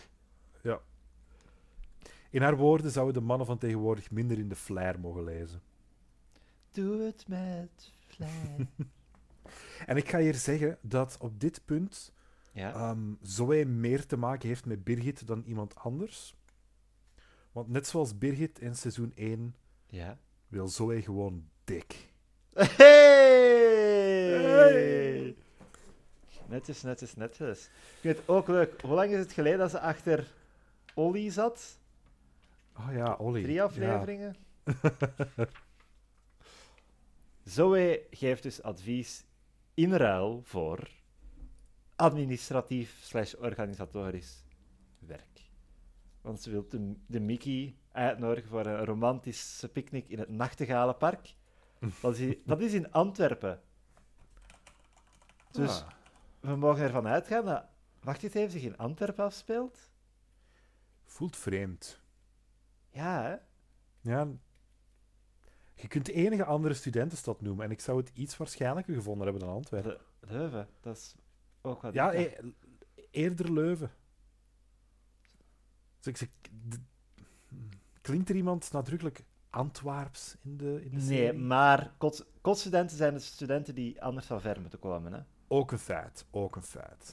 In haar woorden zouden de mannen van tegenwoordig minder in de flair mogen lezen. Doe het met vlei. En ik ga hier zeggen dat op dit punt Ja. ehm Zoe meer te maken heeft met Birgit dan iemand anders. Want net zoals Birgit in seizoen één Ja. wil Zoe gewoon dik. Hey! Netjes, netjes, netjes. Ik vind het ook leuk. Hoe lang is het geleden dat ze achter Olly zat? Oh ja, Olly. Drie Ja. afleveringen? Zoe geeft dus advies in ruil voor administratief slash organisatorisch werk. Want ze wil de, de Mickey uitnodigen voor een romantische picknick in het Nachtegalenpark. Dat is, dat is in Antwerpen. Dus Ah, we mogen ervan uitgaan dat Wacht eens even, zich in Antwerpen afspeelt? voelt vreemd. Ja, hè? Ja, je kunt de enige andere studentenstad noemen en ik zou het iets waarschijnlijker gevonden hebben dan Antwerpen. Le- Leuven, dat is ook wat Ja, ik dacht. e- eerder Leuven. Dus ik zeg, d- klinkt er iemand nadrukkelijk Antwerps in de, in de Nee, serie? maar kot, kotstudenten zijn de studenten die anders van ver moeten komen. Hè? Ook een feit, ook een feit.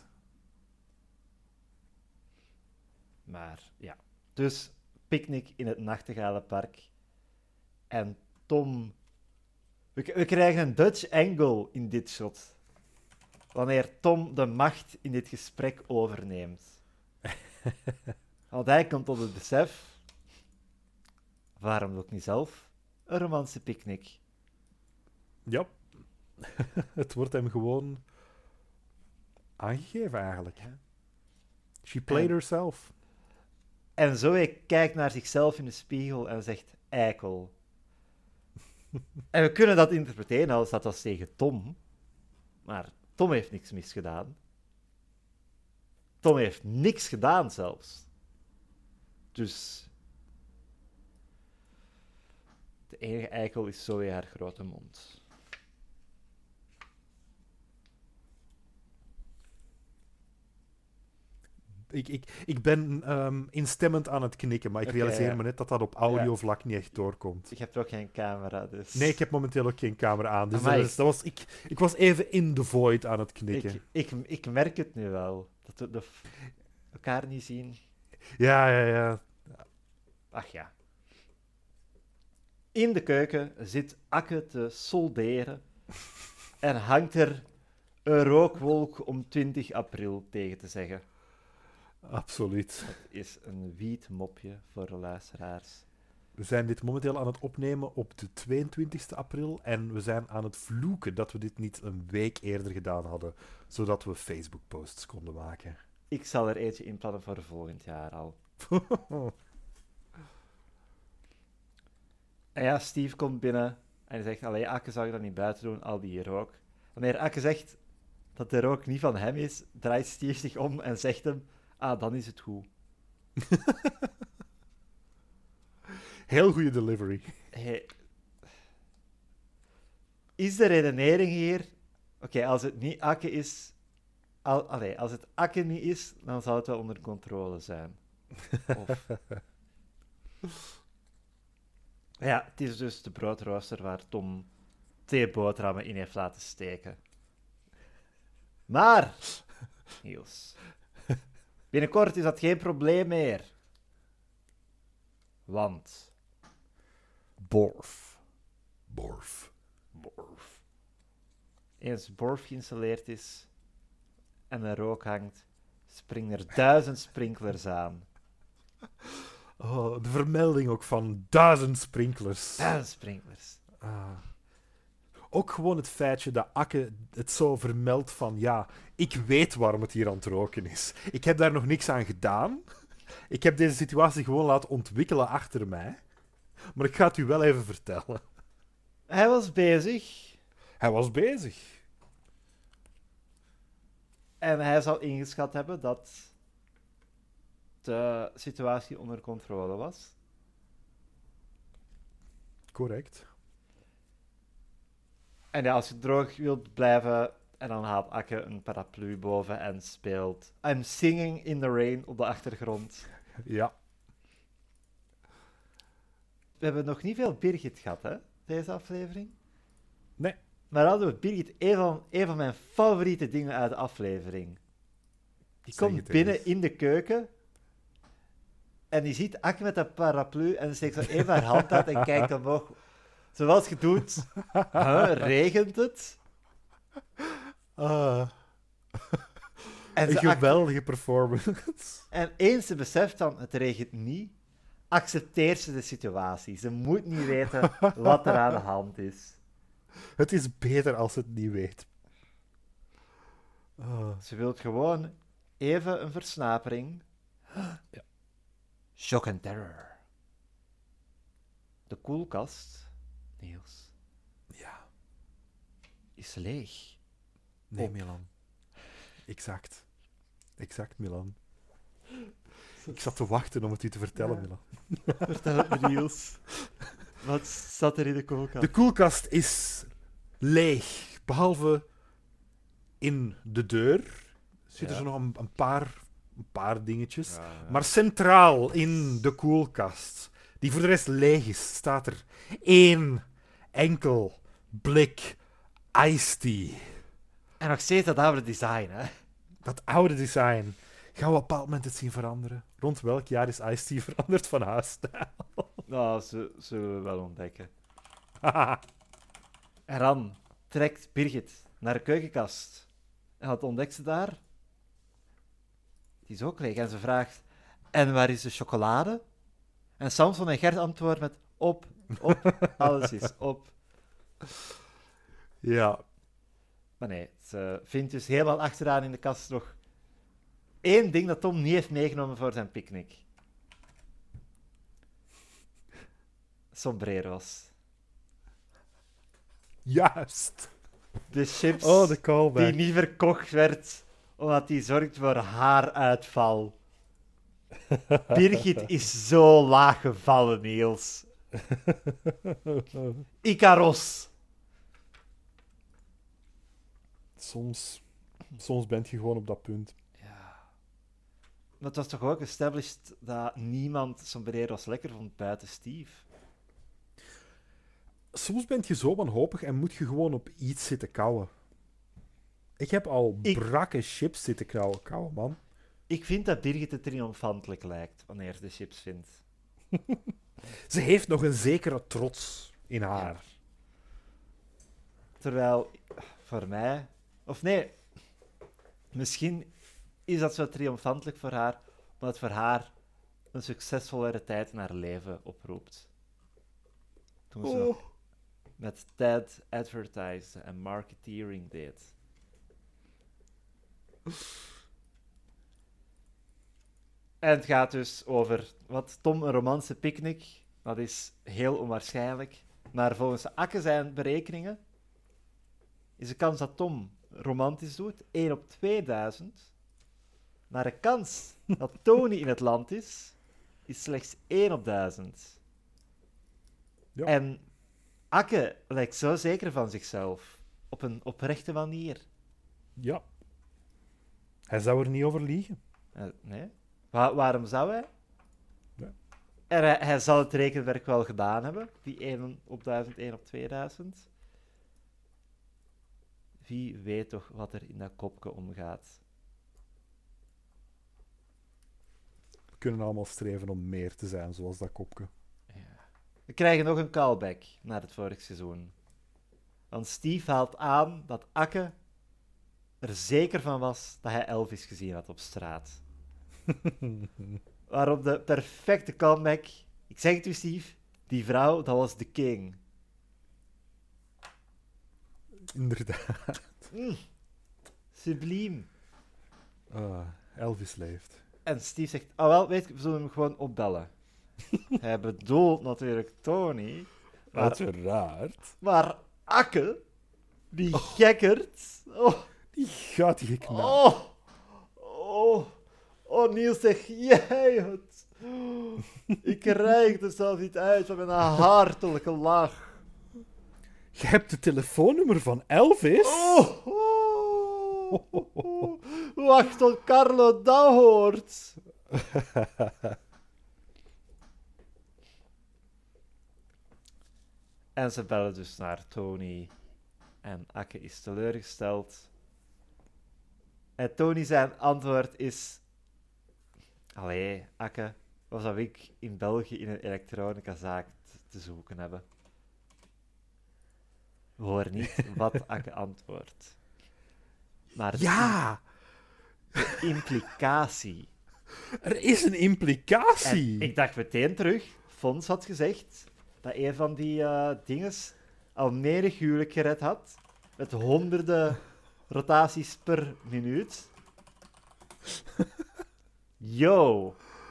Maar ja. Dus picknick in het Nachtegalenpark. En Tom. We, k- we krijgen een Dutch angle in dit shot. Wanneer Tom de macht in dit gesprek overneemt. Want hij komt tot het besef. Waarom ook niet zelf? Een romantische picknick. Ja. Het wordt hem gewoon aangegeven eigenlijk. Ja. She played En- herself. En Zoe kijkt naar zichzelf in de spiegel en zegt eikel. En we kunnen dat interpreteren als dat was tegen Tom. Maar Tom heeft niks misgedaan. Tom heeft niks gedaan zelfs. Dus... De enige eikel is Zoe haar grote mond. Ik, ik, ik ben ehm, instemmend aan het knikken, maar ik Oké, realiseer ja. me net dat dat op audiovlak niet echt doorkomt. Ik heb toch geen camera, dus... Nee, ik heb momenteel ook geen camera aan. Dus Amai. dat, is- dat was, ik, ik was even in the void aan het knikken. ik, ik, ik merk het nu wel. Dat we de f- elkaar niet zien. Ja, ja, ja. Ach ja. In de keuken zit Akke te solderen en hangt er een rookwolk om twintig april tegen te zeggen. Absoluut. Dat is een wiet mopje voor de luisteraars. We zijn dit momenteel aan het opnemen op de tweeëntwintigste april en we zijn aan het vloeken dat we dit niet een week eerder gedaan hadden, zodat we Facebook-posts konden maken. Ik zal er eentje inplannen voor volgend jaar al. En ja, Steve komt binnen en hij zegt, allee, Akke, zou je dat niet buiten doen, al die rook? Wanneer Akke zegt dat de rook niet van hem is, draait Steve zich om en zegt hem, ah, dan is het goed. Heel goede delivery. Hey, is de redenering hier... Oké, als het niet Akke is... Al, allee, als het Akke niet is, dan zal het wel onder controle zijn. Of... Ja, het is dus de broodrooster waar Tom twee boterhammen in heeft laten steken. Maar, Niels, binnenkort is dat geen probleem meer. Want... Borf. Borf. Borf. Eens Borf geïnstalleerd is en er rook hangt, springen er duizend sprinklers aan. Oh, de vermelding ook van duizend sprinklers. Duizend sprinklers. Ah. Ook gewoon het feitje dat Akke het zo vermeldt van ja, ik weet waarom het hier aan het roken is. Ik heb daar nog niks aan gedaan. Ik heb deze situatie gewoon laten ontwikkelen achter mij. Maar ik ga het u wel even vertellen. Hij was bezig Hij was bezig. en hij zal ingeschat hebben dat de situatie onder controle was. Correct. En ja, als je droog wilt blijven, en dan haalt Akke een paraplu boven en speelt I'm Singing in the Rain op de achtergrond. Ja. We hebben nog niet veel Birgit gehad, hè, deze aflevering. Nee. Maar hadden we Birgit, een van, een van mijn favoriete dingen uit de aflevering. Die Zeg komt het binnen eens. in de keuken en die ziet Akke met een paraplu en ze steekt zo even haar hand uit en kijkt omhoog. Zoals je doet. Huh, regent het? Ah, En, een ze ac- geweldige performance. en eens ze beseft dan, het regent niet, accepteert ze de situatie. Ze moet niet weten wat er aan de hand is. Het is beter als het niet weet. Ah. Ze wil gewoon even een versnapering. Ja. Shock en terror. De koelkast, Niels, Ja. is leeg. Nee, Op. Milan. Exact. Exact, Milan. Ik zat te wachten om het u te vertellen, Ja. Milan. Vertel het me, Niels. Wat zat er in de koelkast? De koelkast is leeg, behalve in de deur zitten Ja. er nog een, een, paar, een paar dingetjes. Ja, ja. Maar centraal in de koelkast, die voor de rest leeg is, staat er één enkel blik iced tea. En nog steeds dat oude design, hè? Dat oude design. Gaan we op een bepaald moment het zien veranderen? Rond welk jaar is iced tea veranderd van huisstijl? Nou, ze zullen we wel ontdekken. En dan trekt Birgit naar de keukenkast. En wat ontdekt ze daar? Die is ook leeg. En ze vraagt, en waar is de chocolade? En Samson en Gert antwoorden met, op, op, alles is op. Ja. Maar nee, ze vindt dus helemaal achteraan in de kast nog één ding dat Tom niet heeft meegenomen voor zijn picknick. Sombrero's. Juist. De chips Oh, de callback. die niet verkocht werd, omdat die zorgt voor haaruitval. Birgit is zo laag gevallen, Niels. Icaros. Soms, soms ben je gewoon op dat punt. Ja. Maar het was toch ook established dat niemand sombrero's lekker vond buiten Steve. Soms ben je zo wanhopig en moet je gewoon op iets zitten kauwen. Ik heb al Ik- brakke chips zitten kauwen, kauwen, man. Ik vind dat Birgit het triomfantelijk lijkt wanneer ze de chips vindt. Ze heeft nog een zekere trots in haar. Terwijl, voor mij... Of nee, misschien is dat zo triomfantelijk voor haar, omdat het voor haar een succesvollere tijd in haar leven oproept. Toen ze nog met Ted advertise en marketeering deed. En het gaat dus over wat Tom een romantische picknick. Dat is heel onwaarschijnlijk. Maar volgens Akke zijn berekeningen is de kans dat Tom romantisch doet één op tweeduizend. Maar de kans dat Tony in het land is, is slechts één op duizend. Ja. En Akke lijkt zo zeker van zichzelf. Op een oprechte manier. Ja. Hij zou er niet over liegen. Eh, nee? Wa- waarom zou hij? Ja. En hij, hij zal het rekenwerk wel gedaan hebben. Die één op duizend, één op tweeduizend. Wie weet toch wat er in dat kopje omgaat. We kunnen allemaal streven om meer te zijn, zoals dat kopje. We krijgen nog een callback naar het vorige seizoen. Want Steve haalt aan dat Akke er zeker van was dat hij Elvis gezien had op straat. Waarop de perfecte comeback... Ik zeg het u, Steve. Die vrouw, dat was de king. Inderdaad. Mm, subliem. Ah, Elvis leeft. En Steve zegt... Oh wel, weet je, we zullen hem gewoon opbellen. Hij bedoelt natuurlijk Tony. Maar, Uiteraard. maar Akke, die gekkerd... Oh, Die gaat hier knallen. oh, oh, oh, Niels, zeg jij het? Ik krijg er zelfs niet uit van mijn hartelijke lach. Je hebt het telefoonnummer van Elvis? Oh, oh, oh. Wacht tot Carlo dat hoort. En ze bellen dus naar Tony. En Akke is teleurgesteld. En Tony zijn antwoord is... Allee, Akke, wat zou ik in België in een elektronicazaak t- te zoeken hebben? We horen niet wat Akke antwoordt. Maar de Ja, implicatie. er is een implicatie. En ik dacht meteen terug, Fons had gezegd dat een van die eh dinges al menig huwelijk gered had, met honderden rotaties per minuut. Yo!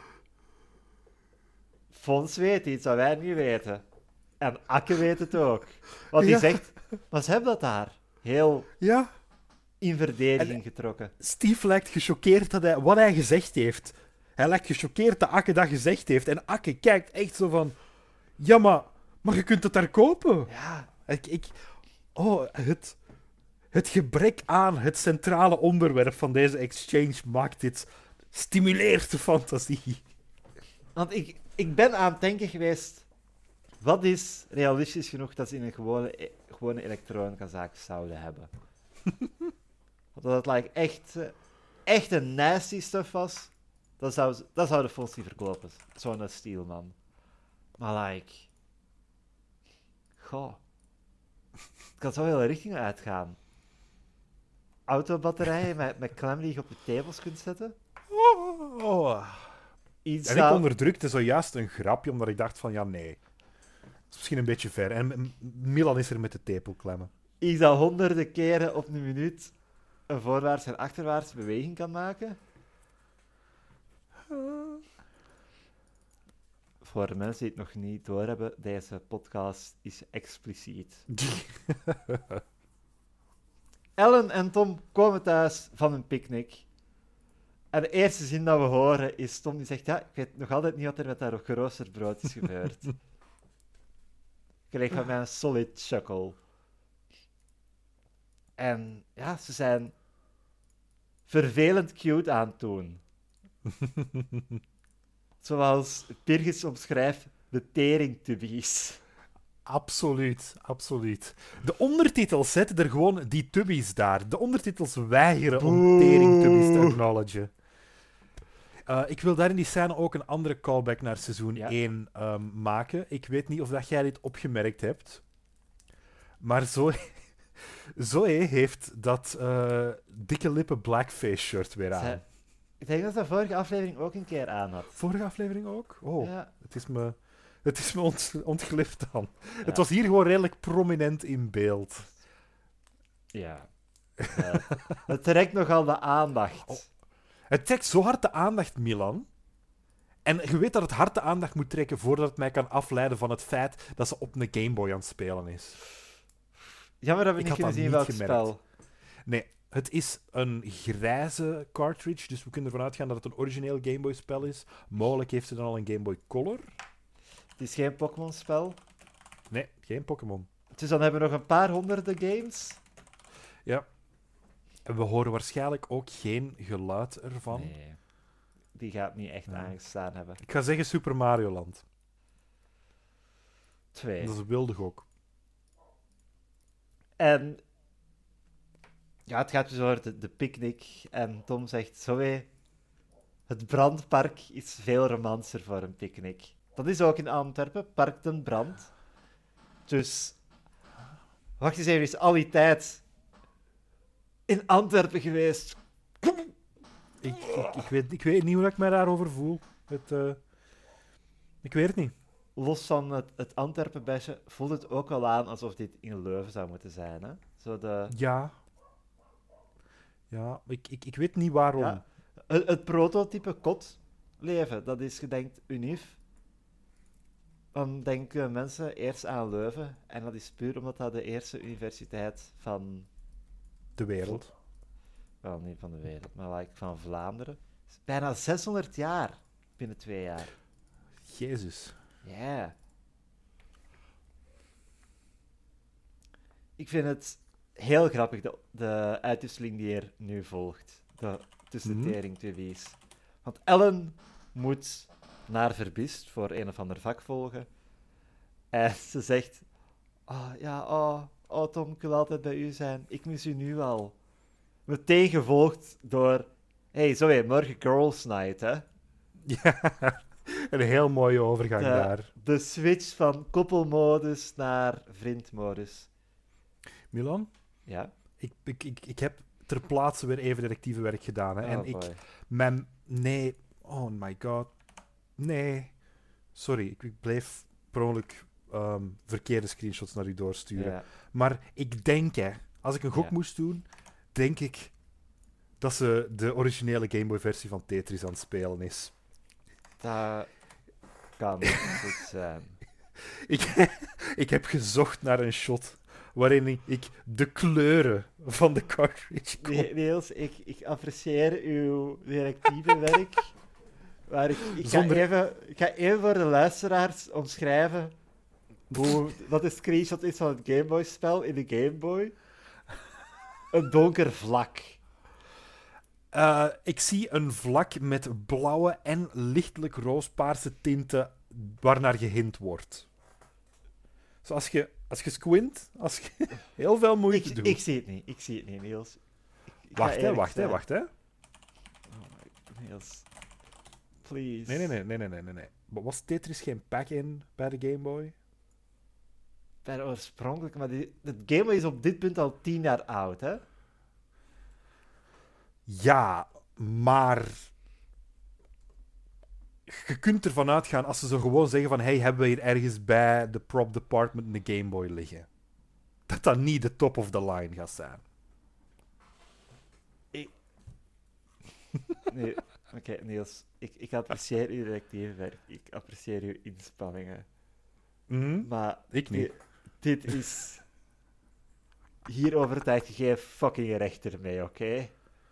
Fons weet iets wat wij niet weten. En Akke weet het ook. Want die Ja. zegt, maar ze hebben dat daar. Heel Ja, in verdediging En- getrokken. Steve lijkt gechoqueerd dat hij, wat hij gezegd heeft. Hij lijkt gechoqueerd dat Akke dat gezegd heeft. En Akke kijkt echt zo van... Ja, maar, Maar je kunt het daar kopen. Ja. Ik, ik, oh, het, het gebrek aan het centrale onderwerp van deze exchange maakt dit... Stimuleert de fantasie. Want ik, ik ben aan het denken geweest... Wat is realistisch genoeg dat ze in een gewone, e- gewone elektronica-zaak zouden hebben? Want dat het like, echt, eh, echt een nasty stuff was, dat zou, ze- dat zou de Fonds niet verkopen. Zo'n Steelman. Maar like... Goh. Het kan zo hele richtingen uitgaan. Autobatterijen met, met klem die je op je tafels kunt zetten. Oh, oh. Iets En ik dat... onderdrukte zojuist een grapje, omdat ik dacht van, ja, nee. Dat is misschien een beetje ver. En M- Milan is er met de tepelklemmen. Iets dat honderden keren op een minuut een voorwaarts en achterwaarts beweging kan maken. Voor de mensen die het nog niet doorhebben, deze podcast is expliciet. Ellen en Tom komen thuis van een picknick. En de eerste zin dat we horen is Tom die zegt, ja, ik weet nog altijd niet wat er met dat geroosterd brood is gebeurd. Ik kreeg van mij een solid chuckle. En ja, ze zijn vervelend cute aan het doen. Zoals Birgit omschrijft, de teringtubbies. Absoluut, absoluut. De ondertitels zetten er gewoon die tubbies daar. De ondertitels weigeren om Boe. teringtubbies te acknowledgen. Uh, ik wil daar in die scène ook een andere callback naar seizoen Ja. één um, maken. Ik weet niet of dat jij dit opgemerkt hebt. Maar Zoe, Zoe heeft dat uh, dikke lippen blackface shirt weer aan. Zij- Ik denk dat ze de vorige aflevering ook een keer aan had. Vorige aflevering ook? Oh, Ja. het is me, het is me ont, ontglipt dan. Ja. Het was hier gewoon redelijk prominent in beeld. Ja. Ja. Het trekt nogal de aandacht. Oh. Het trekt zo hard de aandacht, Milan. En je weet dat het hard de aandacht moet trekken voordat het mij kan afleiden van het feit dat ze op een Game Boy aan het spelen is. Jammer dat we Ik niet had kunnen dat zien niet welk gemerkt. spel. Nee, het is een grijze cartridge, dus we kunnen ervan uitgaan dat het een origineel Game Boy spel is. Mogelijk heeft ze dan al een Game Boy Color. Het is geen Pokémon-spel. Nee, geen Pokémon. Dus dan hebben we nog een paar honderden games. Ja. En we horen waarschijnlijk ook geen geluid ervan. Nee. Die gaat niet echt Ja. aangestaan hebben. Ik ga zeggen Super Mario Land. Twee. Dat is wilde ook. En ja, het gaat dus over de, de picknick. En Tom zegt, Zoe, het brandpark is veel romanser voor een picknick. Dat is ook in Antwerpen, Park ten Brand. Dus, wacht eens even, is al die tijd in Antwerpen geweest. Ik, ik, ik, weet, ik weet niet hoe ik mij daarover voel. Het, uh, ik weet het niet. Los van het, het Antwerpen-besje voelt het ook wel aan alsof dit in Leuven zou moeten zijn. Hè? Zo de, Ja. Ja, ik, ik, ik weet niet waarom. ja, het, het prototype kotleven, dat is gedenkt unief. Dan denken mensen eerst aan Leuven. En dat is puur omdat dat de eerste universiteit van... De wereld. Wel, niet van de wereld, maar like van Vlaanderen. Is bijna zeshonderd jaar binnen twee jaar. Jezus. Ja. Yeah. Ik vind het heel grappig, de, de uitwisseling die er nu volgt. De, tussen de Mhm. teringtubbies. Want Ellen moet naar Verbist voor een of ander vak volgen. En ze zegt... Oh, ja, oh, oh Tom, ik wil altijd bij u zijn. Ik mis u nu al. Meteen gevolgd door... Hey, sorry, morgen girls night, hè? Ja, een heel mooie overgang De, daar. de switch van koppelmodus naar vriendmodus. Milan, Ja? ik, ik, ik, ik heb ter plaatse weer even detectivewerk gedaan. Hè, en Oh, ik... boy. Mijn... Nee. Oh my god. Nee. Sorry, ik, ik bleef per ongeluk ehm, verkeerde screenshots naar u doorsturen. Ja. Maar ik denk, hè, als ik een gok Ja. moest doen, denk ik dat ze de originele Game Boy versie van Tetris aan het spelen is. Dat kan goed zijn. Ik, ik heb gezocht naar een shot waarin ik de kleuren van de cartridge kon. Nee, Niels, ik, ik apprecieer uw directieve werk. Maar ik, ik, ga Zonder- even, ik ga even voor de luisteraars omschrijven hoe dat een screenshot is van het Gameboy-spel in de Game Boy. Een donker vlak. Uh, ik zie een vlak met blauwe en lichtelijk roospaarse tinten waarnaar gehint wordt. Zoals als je, als je squint, als je heel veel moeite ik, doet. Ik zie het niet, ik zie het niet, Niels. Ik, ik wacht, hè, wacht, hè, wacht, hè. Oh my, Niels. Please. Nee, nee, nee, nee, nee, nee, nee. Was Tetris geen pack-in bij de Game Boy? Bij de oorspronkelijke, maar die, de Game Boy is op dit punt al tien jaar oud, hè? Ja, maar je kunt ervan uitgaan als ze zo gewoon zeggen van hey, hebben we hier ergens bij de prop department een Game Boy liggen. Dat dat niet de top of the line gaat zijn. Ik... Nee, oké, okay, Niels. Ik, ik apprecieer uw directieve werk. Ik apprecieer uw inspanningen. Mm-hmm. Maar ik niet. Dit, dit is... Hierover tijd je geen fucking rechter mee, oké? Okay?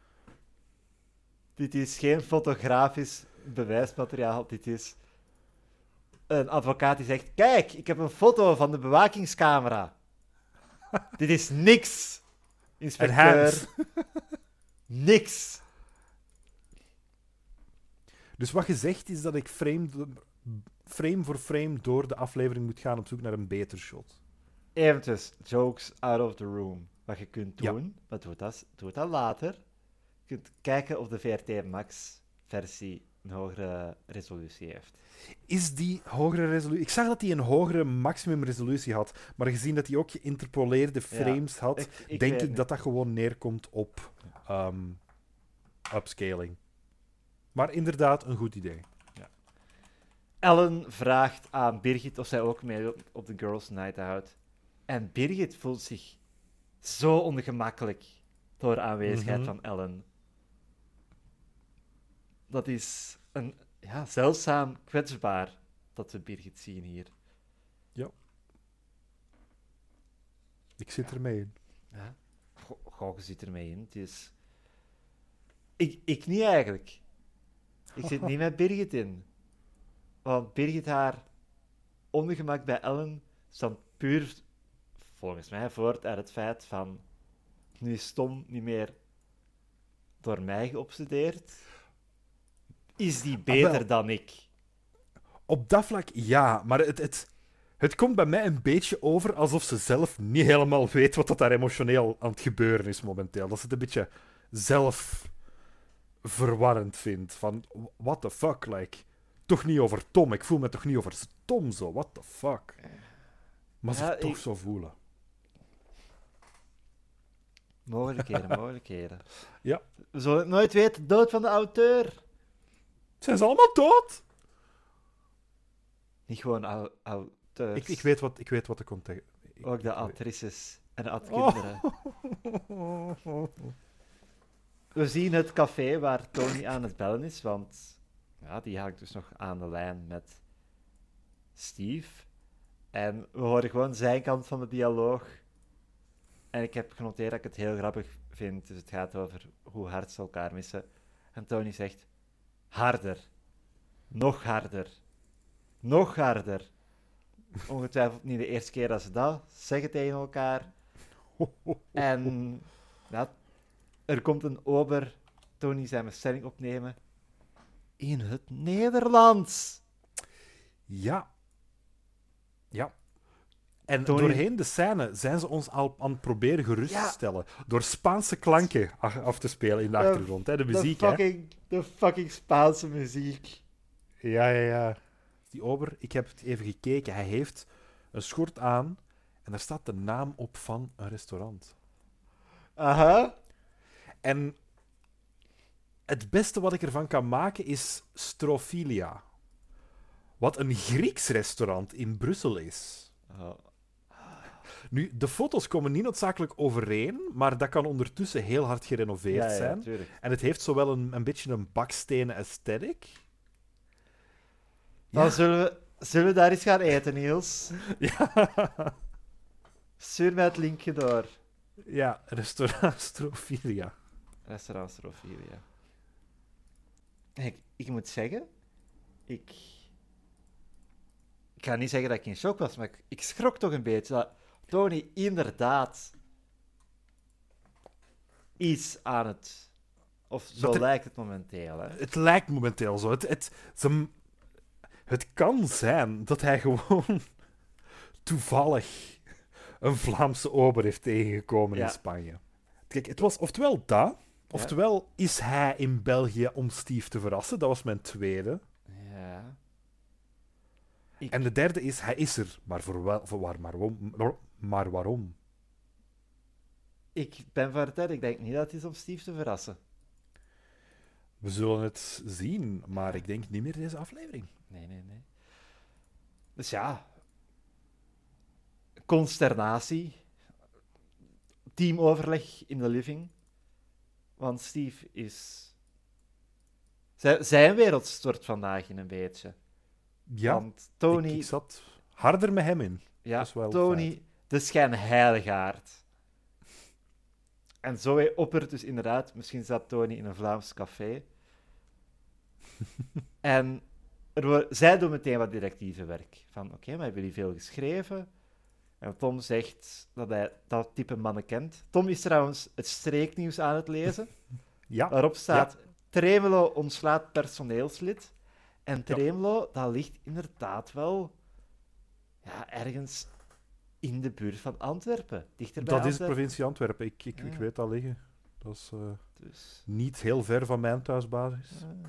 Dit is geen fotografisch bewijsmateriaal. Dit is een advocaat die zegt... Kijk, ik heb een foto van de bewakingscamera. Dit is niks, inspecteur. Niks. Dus wat je zegt is dat ik frame, frame voor frame door de aflevering moet gaan op zoek naar een beter shot. Eventjes, jokes out of the room. Wat je kunt doen, ja. maar doe dat, doe dat later. Je kunt kijken of de V R T Max-versie een hogere resolutie heeft. Is die hogere resolutie... Ik zag dat hij een hogere maximumresolutie had, maar gezien dat hij ook geïnterpoleerde frames ja, had, ik, ik denk ik niet. dat dat gewoon neerkomt op um, upscaling. Maar inderdaad, een goed idee. Ja. Ellen vraagt aan Birgit of zij ook mee op, op de Girls' Night Out. En Birgit voelt zich zo ongemakkelijk door de aanwezigheid mm-hmm. van Ellen. Dat is een, ja, zeldzaam kwetsbaar dat we Birgit zien hier. Ja. Ik zit ermee in. Ja. Goh, je zit ermee in. Het is... ik, ik niet eigenlijk. Ik zit niet met Birgit in. Want Birgit haar ongemak bij Ellen staat puur, volgens mij, voort uit het feit van... Nu is Tom niet meer door mij geobsedeerd. Is die beter ah, dan ik? Op dat vlak, ja. Maar het, het, het komt bij mij een beetje over alsof ze zelf niet helemaal weet wat dat daar emotioneel aan het gebeuren is momenteel. Dat ze het een beetje zelf verwarrend vindt. Van, what the fuck, like... Toch niet over Tom. Ik voel me toch niet over Tom zo. What the fuck. Maar ja, zich toch ik... zo voelen. Mogelijkheden, mogelijkheden. Ja. We zullen het nooit weten. De dood van de auteur. Zijn ze allemaal dood? Niet gewoon au- auteurs. Ik, ik, weet wat, ik weet wat de context... Ook de actrices en de oud-kinderen. Oh. We zien het café waar Tony aan het bellen is, want ja, die hangt dus nog aan de lijn met Steve. En we horen gewoon zijn kant van de dialoog. En ik heb genoteerd dat ik het heel grappig vind. Dus het gaat over hoe hard ze elkaar missen. En Tony zegt, harder. Nog harder. Nog harder. Ongetwijfeld niet de eerste keer dat ze dat zeggen tegen elkaar. En ja, er komt een ober, Tony zijn bestelling opnemen, in het Nederlands. Ja. Ja. En Tony... doorheen de scène zijn ze ons al aan het proberen gerust te stellen. Ja. Door Spaanse klanken af te spelen in de, de achtergrond. Hè? De muziek, de fucking, hè. De fucking Spaanse muziek. Ja, ja, ja. Die ober, ik heb het even gekeken. Hij heeft een schort aan en daar staat de naam op van een restaurant. Aha. En het beste wat ik ervan kan maken is Strophilia. Wat een Grieks restaurant in Brussel is. Oh. Nu, de foto's komen niet noodzakelijk overeen, maar dat kan ondertussen heel hard gerenoveerd ja, ja, zijn. Tuurlijk. En het heeft zowel een, een beetje een bakstenen aesthetic. Dan ja. zullen, we, zullen we daar eens gaan eten, Niels? Ja. Stuur mij het linkje door. Ja, restaurant Strophilia. Restaurant Strophilia. Ik, ik moet zeggen, ik... Ik ik ga niet zeggen dat ik in shock was, maar ik, ik schrok toch een beetje dat Tony inderdaad iets aan het... Of zo Dat er- lijkt het momenteel, hè. Het lijkt momenteel zo. Het, het, ze- het kan zijn dat hij gewoon toevallig een Vlaamse ober heeft tegengekomen Ja. in Spanje. Kijk, het was oftewel dat, oftewel is hij in België om Steve te verrassen. Dat was mijn tweede. Ja. Ik, En de derde is, hij is er. Maar voor, wel, voor waar, maar, waarom, maar waarom? ik ben van het tijd, ik denk niet dat het is om Steve te verrassen. We zullen het zien, maar ik denk niet meer deze aflevering. Nee, nee, nee. Dus ja. Consternatie. Teamoverleg in de living. Want Steve is... Zijn, zijn wereld stort vandaag in een beetje. Ja, Want Tony... ik, ik zat harder met hem in. ja, dat is wel Tony, feit. de schijnheiligaard. En zo hij oppert dus inderdaad... Misschien zat Tony in een Vlaams café. En er wo- zij doen meteen wat directieve werk. Van, oké, maar hebben jullie veel geschreven? En Tom zegt dat hij dat type mannen kent. Tom is trouwens het streeknieuws aan het lezen, Ja, waarop staat... Tremelo ontslaat personeelslid. En Ja. Tremelo, dat ligt inderdaad wel... Ja, ergens in de buurt van Antwerpen. Dichter bij dat is de Antwerpen. provincie Antwerpen. Ik, ik, ik Ja. weet dat liggen. Dat is eh, Dus... niet heel ver van mijn thuisbasis. Ah.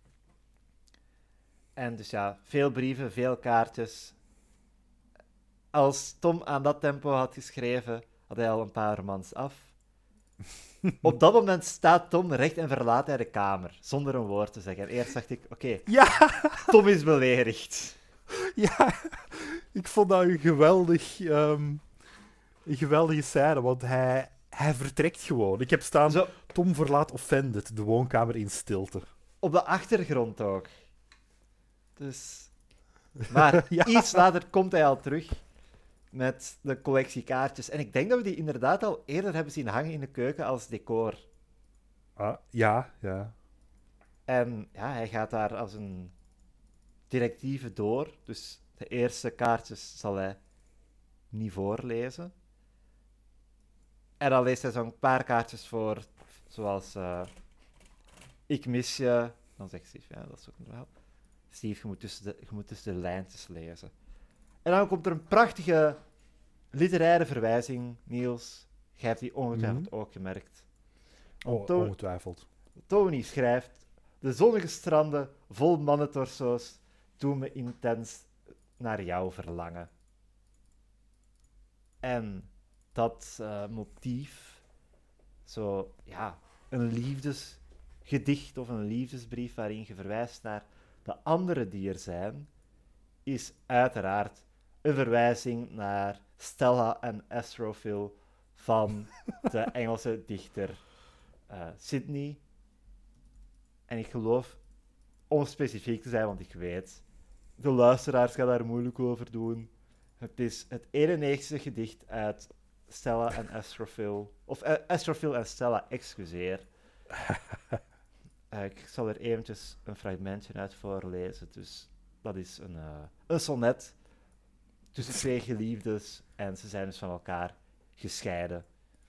En dus ja, veel brieven, veel kaartjes. Als Tom aan dat tempo had geschreven, had hij al een paar romans af. Op dat moment staat Tom recht en verlaat hij de kamer, zonder een woord te zeggen. En eerst dacht ik, oké, Ja, Tom is beledigd. ja, ik vond dat een geweldig, ehm, een geweldige scène, want hij, hij vertrekt gewoon. Ik heb staan, Zo, Tom verlaat offended, de woonkamer in stilte. op de achtergrond ook. Dus... Maar Ja. iets later komt hij al terug met de collectie kaartjes. En ik denk dat we die inderdaad al eerder hebben zien hangen in de keuken als decor. Ah, ja, ja. En ja, hij gaat daar als een directieve door. Dus de eerste kaartjes zal hij niet voorlezen. En dan leest hij zo'n paar kaartjes voor, zoals eh, ik mis je. Dan zegt Steve, ja, dat is ook wel. Steve, je moet, tussen de, je moet tussen de lijntjes lezen. En dan komt er een prachtige literaire verwijzing, Niels. Jij hebt die ongetwijfeld ook gemerkt. Oh, To- ongetwijfeld. Tony schrijft: de zonnige stranden vol mannentorso's doen me intens naar jou verlangen. En dat eh, motief, zo ja, een liefdesgedicht of een liefdesbrief waarin je verwijst naar de anderen die er zijn, is uiteraard een verwijzing naar Stella en Astrophil van de Engelse dichter uh, Sidney. En ik geloof, om specifiek te zijn, want ik weet, de luisteraars gaan daar moeilijk over doen. Het is het eenennegentigste gedicht uit Stella en Astrophil. Of uh, Astrophil en Stella, excuseer. uh, ik zal er eventjes een fragmentje uit voorlezen. Dus dat is een, uh, een sonnet tussen twee geliefdes. En ze zijn dus van elkaar gescheiden.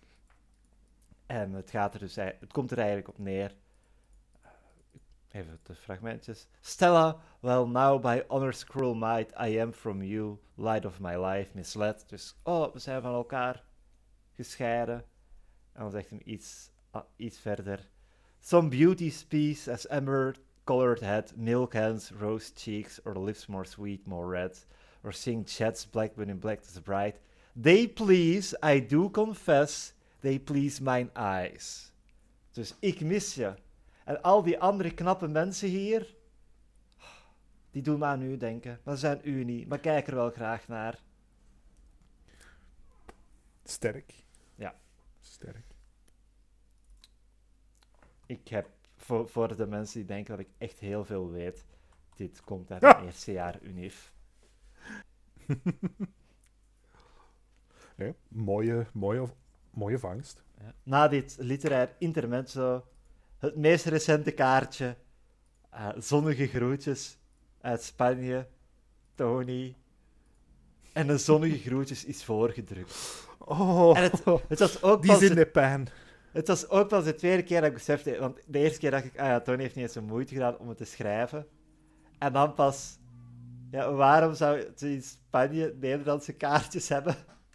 En het, gaat er dus, het komt er eigenlijk op neer. Even de fragmentjes. Stella, well now by honor's cruel might I am from you, light of my life, misled. Dus, oh, we zijn van elkaar gescheiden. En dan zegt hij iets, uh, iets verder. Some beauty's peace as emerald-colored head, milk hands, rose cheeks, or lips more sweet, more red, or sing chats black when in black is bright. They please, I do confess, they please mine eyes. Dus ik mis je. En al die andere knappe mensen hier, die doen me aan u denken. Maar ze zijn u niet, maar kijk er wel graag naar. Sterk. Ja. Sterk. Ik heb, voor, voor de mensen die denken dat ik echt heel veel weet, dit komt uit Ja. mijn eerste jaar Unif. Nee, mooie, mooie, mooie vangst. Ja. Na dit literair intermezzo, het meest recente kaartje, uh, zonnige groetjes uit Spanje, Tony, En een zonnige groetjes is voorgedrukt. Oh, En het, het was ook die pas zin de, de pijn. het was ook pas de tweede keer dat ik besefte... Want de eerste keer dacht ik, ah ja, Tony heeft niet eens zo moeite gedaan om het te schrijven. En dan pas... Ja, waarom zou ze in Spanje Nederlandse kaartjes hebben?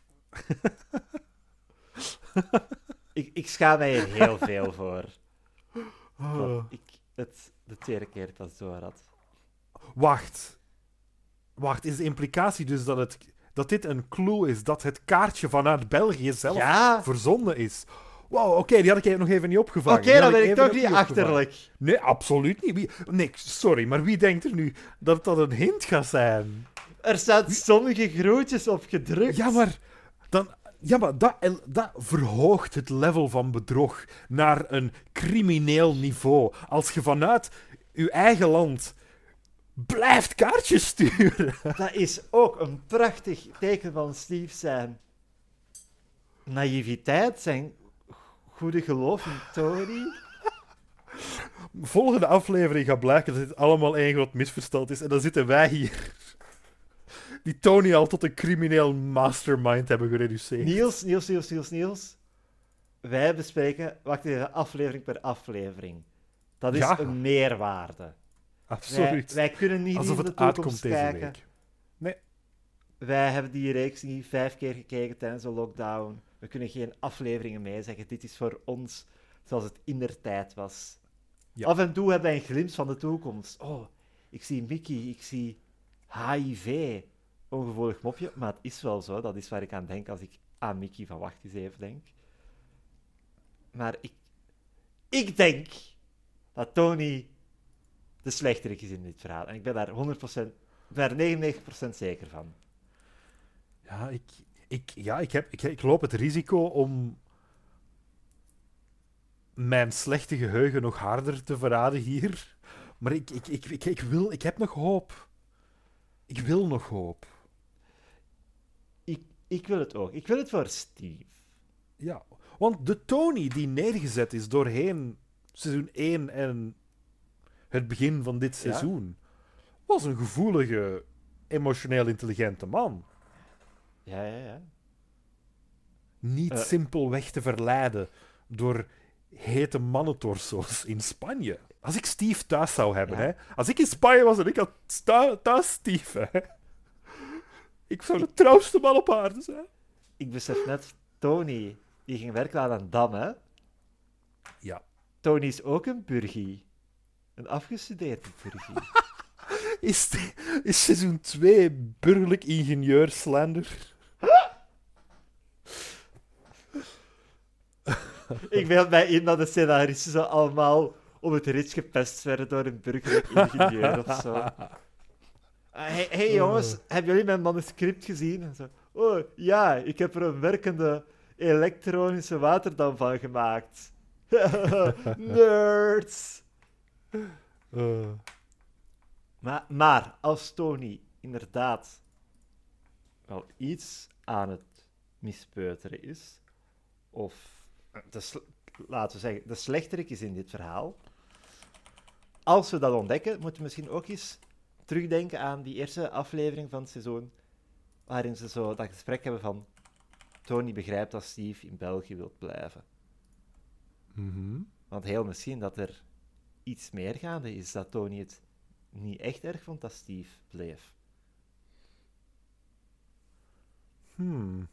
ik, ik schaam mij hier heel veel voor. Oh. Dat ik het de tweede keer pas door had. Wacht. Wacht, is de implicatie dus dat, het, dat dit een clue is dat het kaartje vanuit België zelf Ja, verzonden is? Wauw, oké, die had ik even nog even niet opgevangen. oké, Die dan had ben ik even toch nog niet opgevangen. achterlijk. Nee, absoluut niet. Wie, nee, sorry, maar wie denkt er nu dat dat een hint gaat zijn? Er staan zonnige groetjes op gedrukt. Ja, maar, dan, ja, maar dat, dat verhoogt het level van bedrog naar een crimineel niveau. Als je vanuit je eigen land blijft kaartjes sturen. Dat is ook een prachtig teken van Steve zijn naïviteit, zijn goede geloof in Tony. Volgende aflevering gaat blijken dat dit allemaal één groot misverstand is. En dan zitten wij hier, die Tony al tot een crimineel mastermind hebben gereduceerd. Niels, Niels, Niels, Niels, Niels. Wij bespreken, wacht even, aflevering per aflevering. Dat is Ja. een meerwaarde. Wij, Absoluut. wij kunnen niet Alsof in de het uitkomt toekomst deze kijken. week. Nee. Wij hebben die reeks niet vijf keer gekeken tijdens de lockdown. We kunnen geen afleveringen meezeggen. Dit is voor ons zoals het indertijd was. Ja. Af en toe hebben wij een glimp van de toekomst. Oh, ik zie Mickey, ik zie H I V. Ongevoelig mopje, maar het is wel zo. Dat is waar ik aan denk als ik aan Mickey van Wacht eens even denk. Maar ik, ik denk dat Tony de slechterik is in dit verhaal. En ik ben daar honderd procent, ik ben daar negenennegentig procent zeker van. Ja, ik, ik, ja ik, heb, ik, ik loop het risico om mijn slechte geheugen nog harder te verraden hier. Maar ik, ik, ik, ik, ik, wil, ik heb nog hoop. Ik wil nog hoop. Ik, ik wil het ook. Ik wil het voor Steve. Ja, want de Tony die neergezet is doorheen seizoen één en het begin van dit Ja. seizoen, was een gevoelige, emotioneel intelligente man. Ja, ja, ja. Niet Eh. simpelweg te verleiden door hete mannentorso's in Spanje. Als ik Steve thuis zou hebben, Ja. hè? Als ik in Spanje was en ik had sta- thuis Steve, hè? Ik zou de trouwste man op aarde zijn. Ik besef net, Tony, die ging werken aan een dam, hè? Ja. Tony is ook een burgie. Een afgestudeerde burgie. Is, die- is seizoen twee burgerlijk ingenieur slander? Ik beeld mij in dat de scenaristen zo allemaal om het rits gepest werden door een burgerlijk ingenieur of zo. Uh, hey, hey jongens, hebben jullie mijn manuscript gezien? En zo, oh ja, ik heb er een werkende elektronische waterdam van gemaakt. Nerds! Uh, Maar, maar als Tony inderdaad wel iets aan het mispeuteren is, of de, sl- laten we zeggen, de slechterik is in dit verhaal, als we dat ontdekken, moeten we misschien ook eens terugdenken aan die eerste aflevering van het seizoen, waarin ze zo dat gesprek hebben van Tony begrijpt dat Steve in België wil blijven. mhm. Want heel misschien dat er iets meer gaande is, dat Tony het niet echt erg vond dat Steve bleef. Hmm.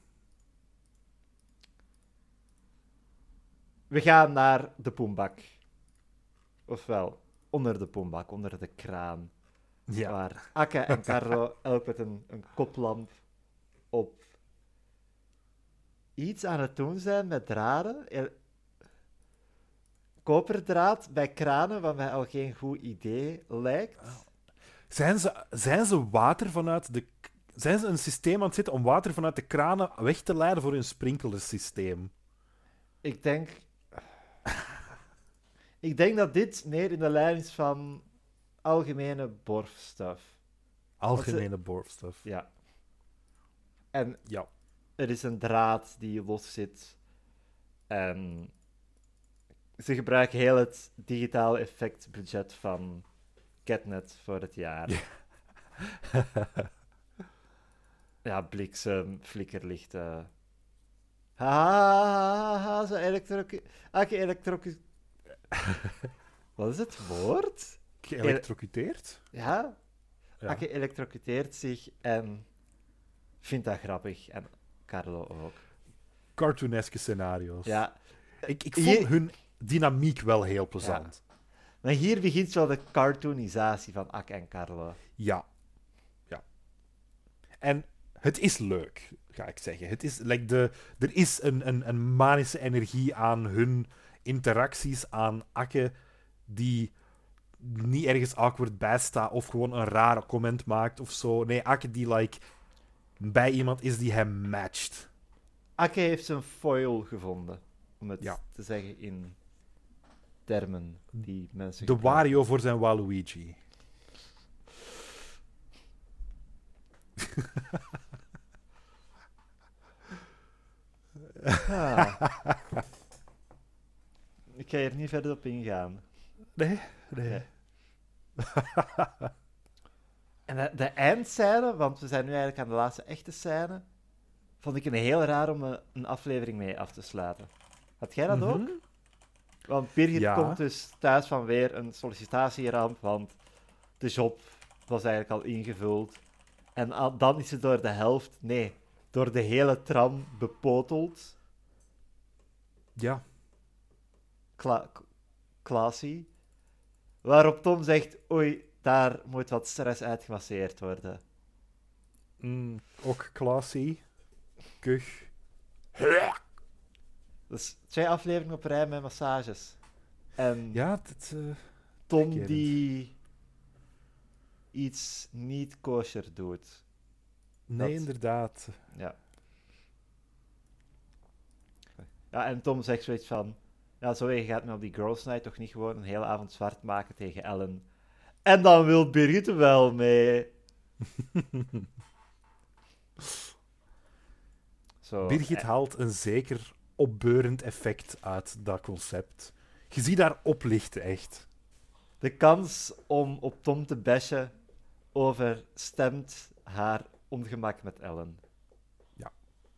We gaan naar de poembak. Ofwel, onder de poembak, onder de kraan. Ja. Waar Akka en Carlo elk met een, een koplamp op iets aan het doen zijn met draden. Eh, Koperdraad bij kranen, wat mij al geen goed idee lijkt. Zijn ze, zijn ze water vanuit de... Zijn ze een systeem aan het zetten om water vanuit de kranen weg te leiden voor hun sprinklersysteem? Ik denk... Ik denk dat dit meer in de lijn is van algemene borfstuff. Algemene borfstuff. Ja. En Ja. er is een draad die los zit. En ze gebruiken heel het digitale effectbudget van Catnet voor het jaar. Ja. Ja, bliksem, flikkerlichten. Ha, ha, ha, ha, zo elektrocu... Ake elektrocu... Wat is het woord? Geëlectrocuteerd? Ja? Ja. Ake elektrocuteert zich en vindt dat grappig. En Carlo ook. Cartooneske scenario's. Ja. Ik, ik vond Hier- hun dynamiek wel heel plezant. Maar hier begint wel de cartoonisatie van Ak en Carlo. Ja. Ja. En het is leuk, ga ik zeggen. Het is, like de, er is een, een, een manische energie aan hun interacties, aan Akke, die niet ergens awkward bijstaat of gewoon een rare comment maakt of zo. Nee, Akke die like, bij iemand is die hem matcht. Akke heeft zijn foil gevonden. Om het Ja. te zeggen in termen die mensen... De gebruiken. Wario voor zijn Waluigi. Ah. Ik ga hier niet verder op ingaan. Nee, nee. Nee. En de, de eindscène, want we zijn nu eigenlijk aan de laatste echte scène, vond ik een heel raar om een, een aflevering mee af te sluiten. Had jij dat Mhm. ook? Want Birgit Ja. komt dus thuis van weer een sollicitatieramp, want de job was eigenlijk al ingevuld. En a- dan is ze door de helft, nee, door de hele tram bepoteld. Ja. Kla k- Classy. Waarop Tom zegt, oei, daar moet wat stress uitgemasseerd worden. Mm, ook classy. Kuch. Dus twee afleveringen op rij met massages. En Ja, dat... eh, Tom herkenend. die iets niet kosher doet. nee, Dat- inderdaad. Ja. Ja, en Tom zegt zoiets van... Ja, zo je gaat me op die girls night toch niet gewoon een hele avond zwart maken tegen Ellen. En dan wil Birgit er wel mee. Zo, Birgit eh, haalt een zeker opbeurend effect uit dat concept. Je ziet daar oplichten, echt. De kans om op Tom te bashen overstemt haar ongemak met Ellen. Ja.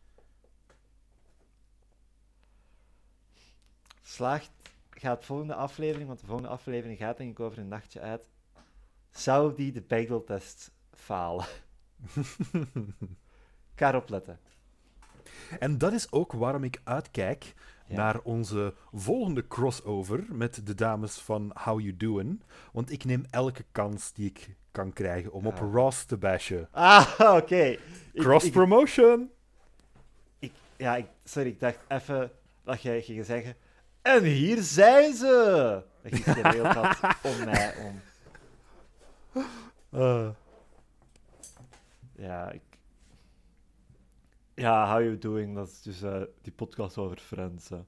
Slaagt gaat volgende aflevering, want de volgende aflevering gaat denk ik over een nachtje uit. Zou die de Bechdel-test falen? Ik ga erop letten. En dat is ook waarom ik uitkijk Ja. naar onze volgende crossover met de dames van How You Doin'. Want ik neem elke kans die ik kan krijgen om op Ah. Ross te bashen. Ah, oké. Ik- ik- Cross-promotion! ik- Ja, ik, sorry, ik dacht even dat jij ging zeggen... En hier zijn ze! Dat je geregeld had om mij om. Eh, Ja, ik... Ja, How You Doing, dat is dus eh, die podcast over Friends, hè.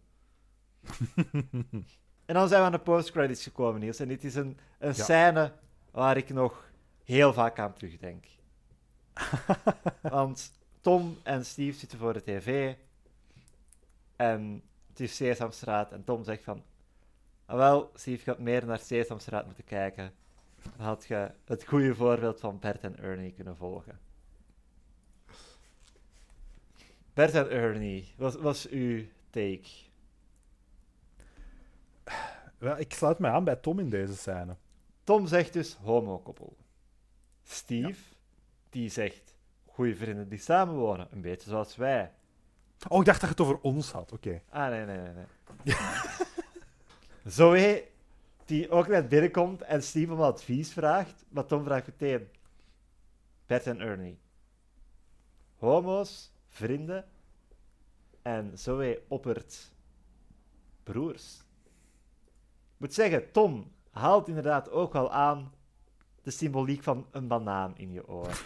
En dan zijn we aan de postcredits gekomen, Niels. En dit is een, een Ja. scène waar ik nog heel vaak aan terugdenk. Want Tom en Steve zitten voor de tv. En het is Sesamstraat. En Tom zegt van... Ah, wel, Steve, je had meer naar Sesamstraat moeten kijken. Dan had je het goede voorbeeld van Bert en Ernie kunnen volgen. Bert en Ernie, wat was uw take? wel, ik sluit mij aan bij Tom in deze scène. Tom zegt dus homokoppel. Steve, die zegt goede vrienden die samenwonen. Een beetje zoals wij. Oh, ik dacht dat je het over ons had. Oké. Ah, nee, nee, nee. nee. Zoe, die ook net binnenkomt en Steve om advies vraagt, maar Tom vraagt meteen. Bert en Ernie. Homo's, vrienden. En Zoe oppert broers. Ik moet zeggen, Tom haalt inderdaad ook wel aan de symboliek van een banaan in je oor.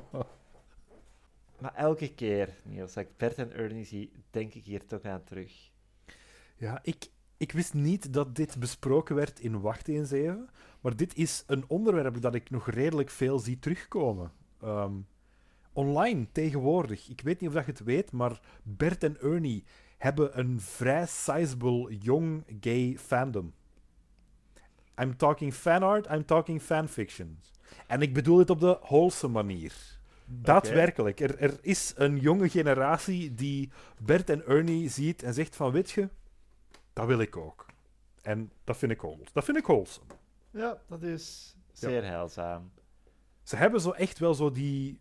Maar elke keer, Niels, dat ik Bert en Ernie zie, denk ik hier toch aan terug. Ja, ik, ik wist niet dat dit besproken werd in Wacht eens even. Maar dit is een onderwerp dat ik nog redelijk veel zie terugkomen. Ehm, online, tegenwoordig. Ik weet niet of dat je het weet, maar Bert en Ernie hebben een vrij sizable young gay fandom. I'm talking fanart, I'm talking fanfiction. En ik bedoel het op de wholesome manier. Daadwerkelijk. Er, er is een jonge generatie die Bert en Ernie ziet en zegt van, weet je, dat wil ik ook. En dat vind ik wholesome. Dat vind ik wholesome. Ja, dat is zeer ja. heilzaam. Ze hebben zo echt wel zo die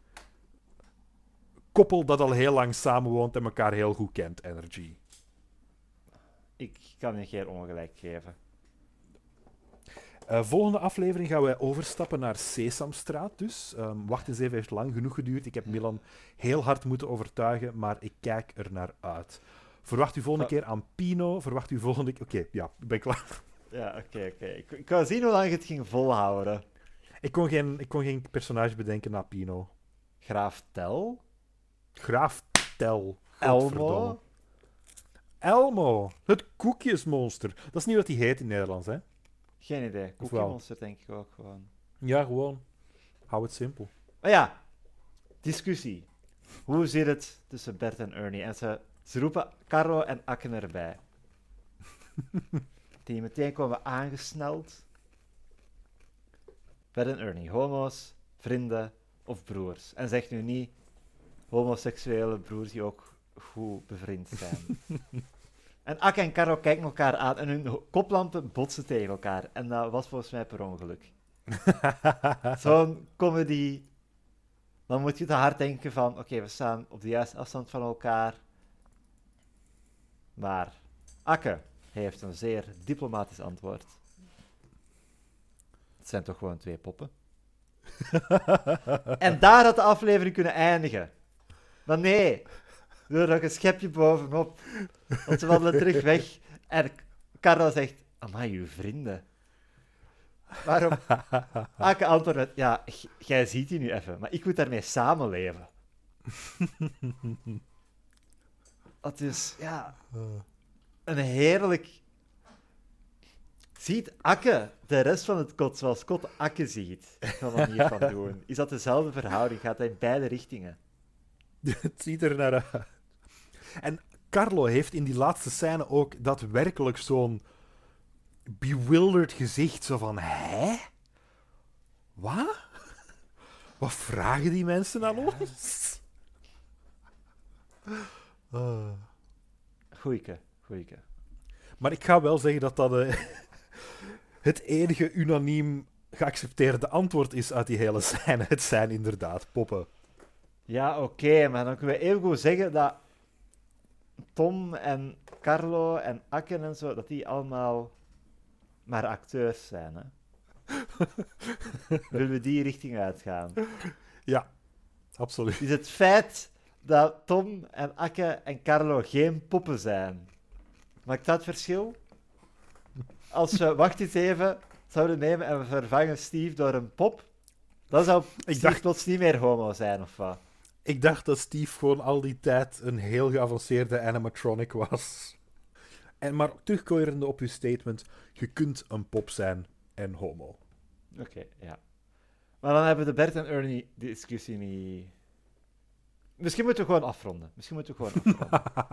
koppel dat al heel lang samenwoont en elkaar heel goed kent, energy. Ik kan je geen ongelijk geven. Uh, volgende aflevering gaan wij overstappen naar Sesamstraat. Dus um, wacht eens even, heeft lang genoeg geduurd. Ik heb Milan heel hard moeten overtuigen, maar ik kijk er naar uit. Verwacht u volgende keer aan Pino. Verwacht u volgende keer... Oké, okay, ja, ik ben klaar. Ja, oké, okay, oké. Okay. Ik, ik wou zien hoe lang je het ging volhouden. Ik kon geen, ik kon geen personage bedenken na Pino. Graaf Tel? Graaf Tel. Elmo? Elmo. Het koekjesmonster. Dat is niet wat hij heet in het Nederlands, hè? Geen idee. Koekjesmonster denk ik ook gewoon. Ja, gewoon. Hou het simpel. Oh ja. Discussie. Hoe zit het tussen Bert en Ernie? En ze, ze roepen Carlo en Akke erbij. Die meteen komen aangesneld. Bert en Ernie. Homo's, vrienden of broers. En zeg nu niet homoseksuele broers die ook goed bevriend zijn. En Akke en Carlo kijken elkaar aan en hun koplampen botsen tegen elkaar. En dat was volgens mij per ongeluk. Zo'n comedy. Dan moet je te hard denken van, oké, okay, we staan op de juiste afstand van elkaar. Maar Akke heeft een zeer diplomatisch antwoord. Het zijn toch gewoon twee poppen? En daar had de aflevering kunnen eindigen. Maar nee, doe er nog een schepje bovenop. Want ze wandelen terug weg en Carlo zegt, amai, uw vrienden. Waarom? Akke antwoordt, ja, g- jij ziet die nu even, maar ik moet daarmee samenleven. Dat is, ja, een heerlijk... Ziet Akke de rest van het kot zoals kot Akke ziet? Van manier van doen. Is dat dezelfde verhouding? Gaat dat in beide richtingen? Het ziet er naar uit. En Carlo heeft in die laatste scène ook daadwerkelijk zo'n bewildered gezicht. Zo van, hè? Wat? Wat vragen die mensen aan ons? Uh. Goeieke, goeieke. Maar ik ga wel zeggen dat dat uh, het enige unaniem geaccepteerde antwoord is uit die hele scène. Het zijn inderdaad poppen. Ja, oké, okay, maar dan kunnen we even goed zeggen dat Tom en Carlo en Akke en zo, dat die allemaal maar acteurs zijn, hè? Willen we die richting uitgaan? Ja, absoluut. Is het feit dat Tom en Akke en Carlo geen poppen zijn, maakt dat verschil? Als we, wacht eens even, zouden nemen en we vervangen Steve door een pop, dan zou Steve ik dacht... plots niet meer homo zijn, of wat? Ik dacht dat Steve gewoon al die tijd een heel geavanceerde animatronic was. En maar terugkerende op uw statement, je kunt een pop zijn en homo. Oké, okay, ja. Maar dan hebben we de Bert en Ernie discussie niet... Misschien moeten we gewoon afronden. Misschien moeten we gewoon afronden.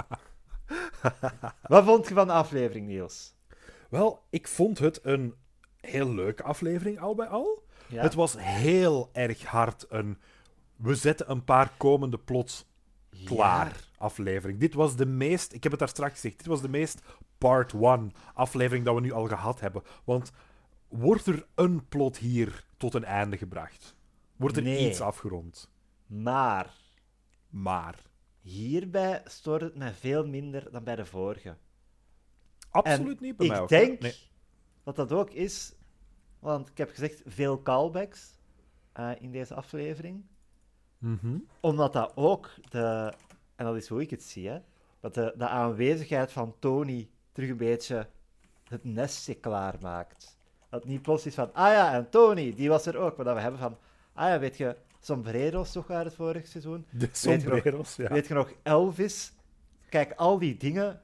Wat vond je van de aflevering, Niels? Wel, ik vond het een heel leuke aflevering al bij al. Ja. Het was heel erg hard een... We zetten een paar komende plots klaar ja. aflevering. Dit was de meest... Ik heb het daar straks gezegd. Dit was de meest part one aflevering dat we nu al gehad hebben. Want wordt er een plot hier tot een einde gebracht? Wordt er nee. iets afgerond? Maar... Maar... Hierbij stoort het mij veel minder dan bij de vorige. Absoluut en niet bij ik mij. Ik denk nee. dat dat ook is... Want ik heb gezegd, veel callbacks uh, in deze aflevering. Mm-hmm. Omdat dat ook de... En dat is hoe ik het zie, hè. Dat de, de aanwezigheid van Tony terug een beetje het nestje klaarmaakt. Dat het niet plots is van... Ah ja, en Tony, die was er ook. Maar dat we hebben van... Ah ja, weet je... Sombreros toch uit het vorige seizoen? De sombreros, weet je nog, ja. Weet je nog, Elvis? Kijk, al die dingen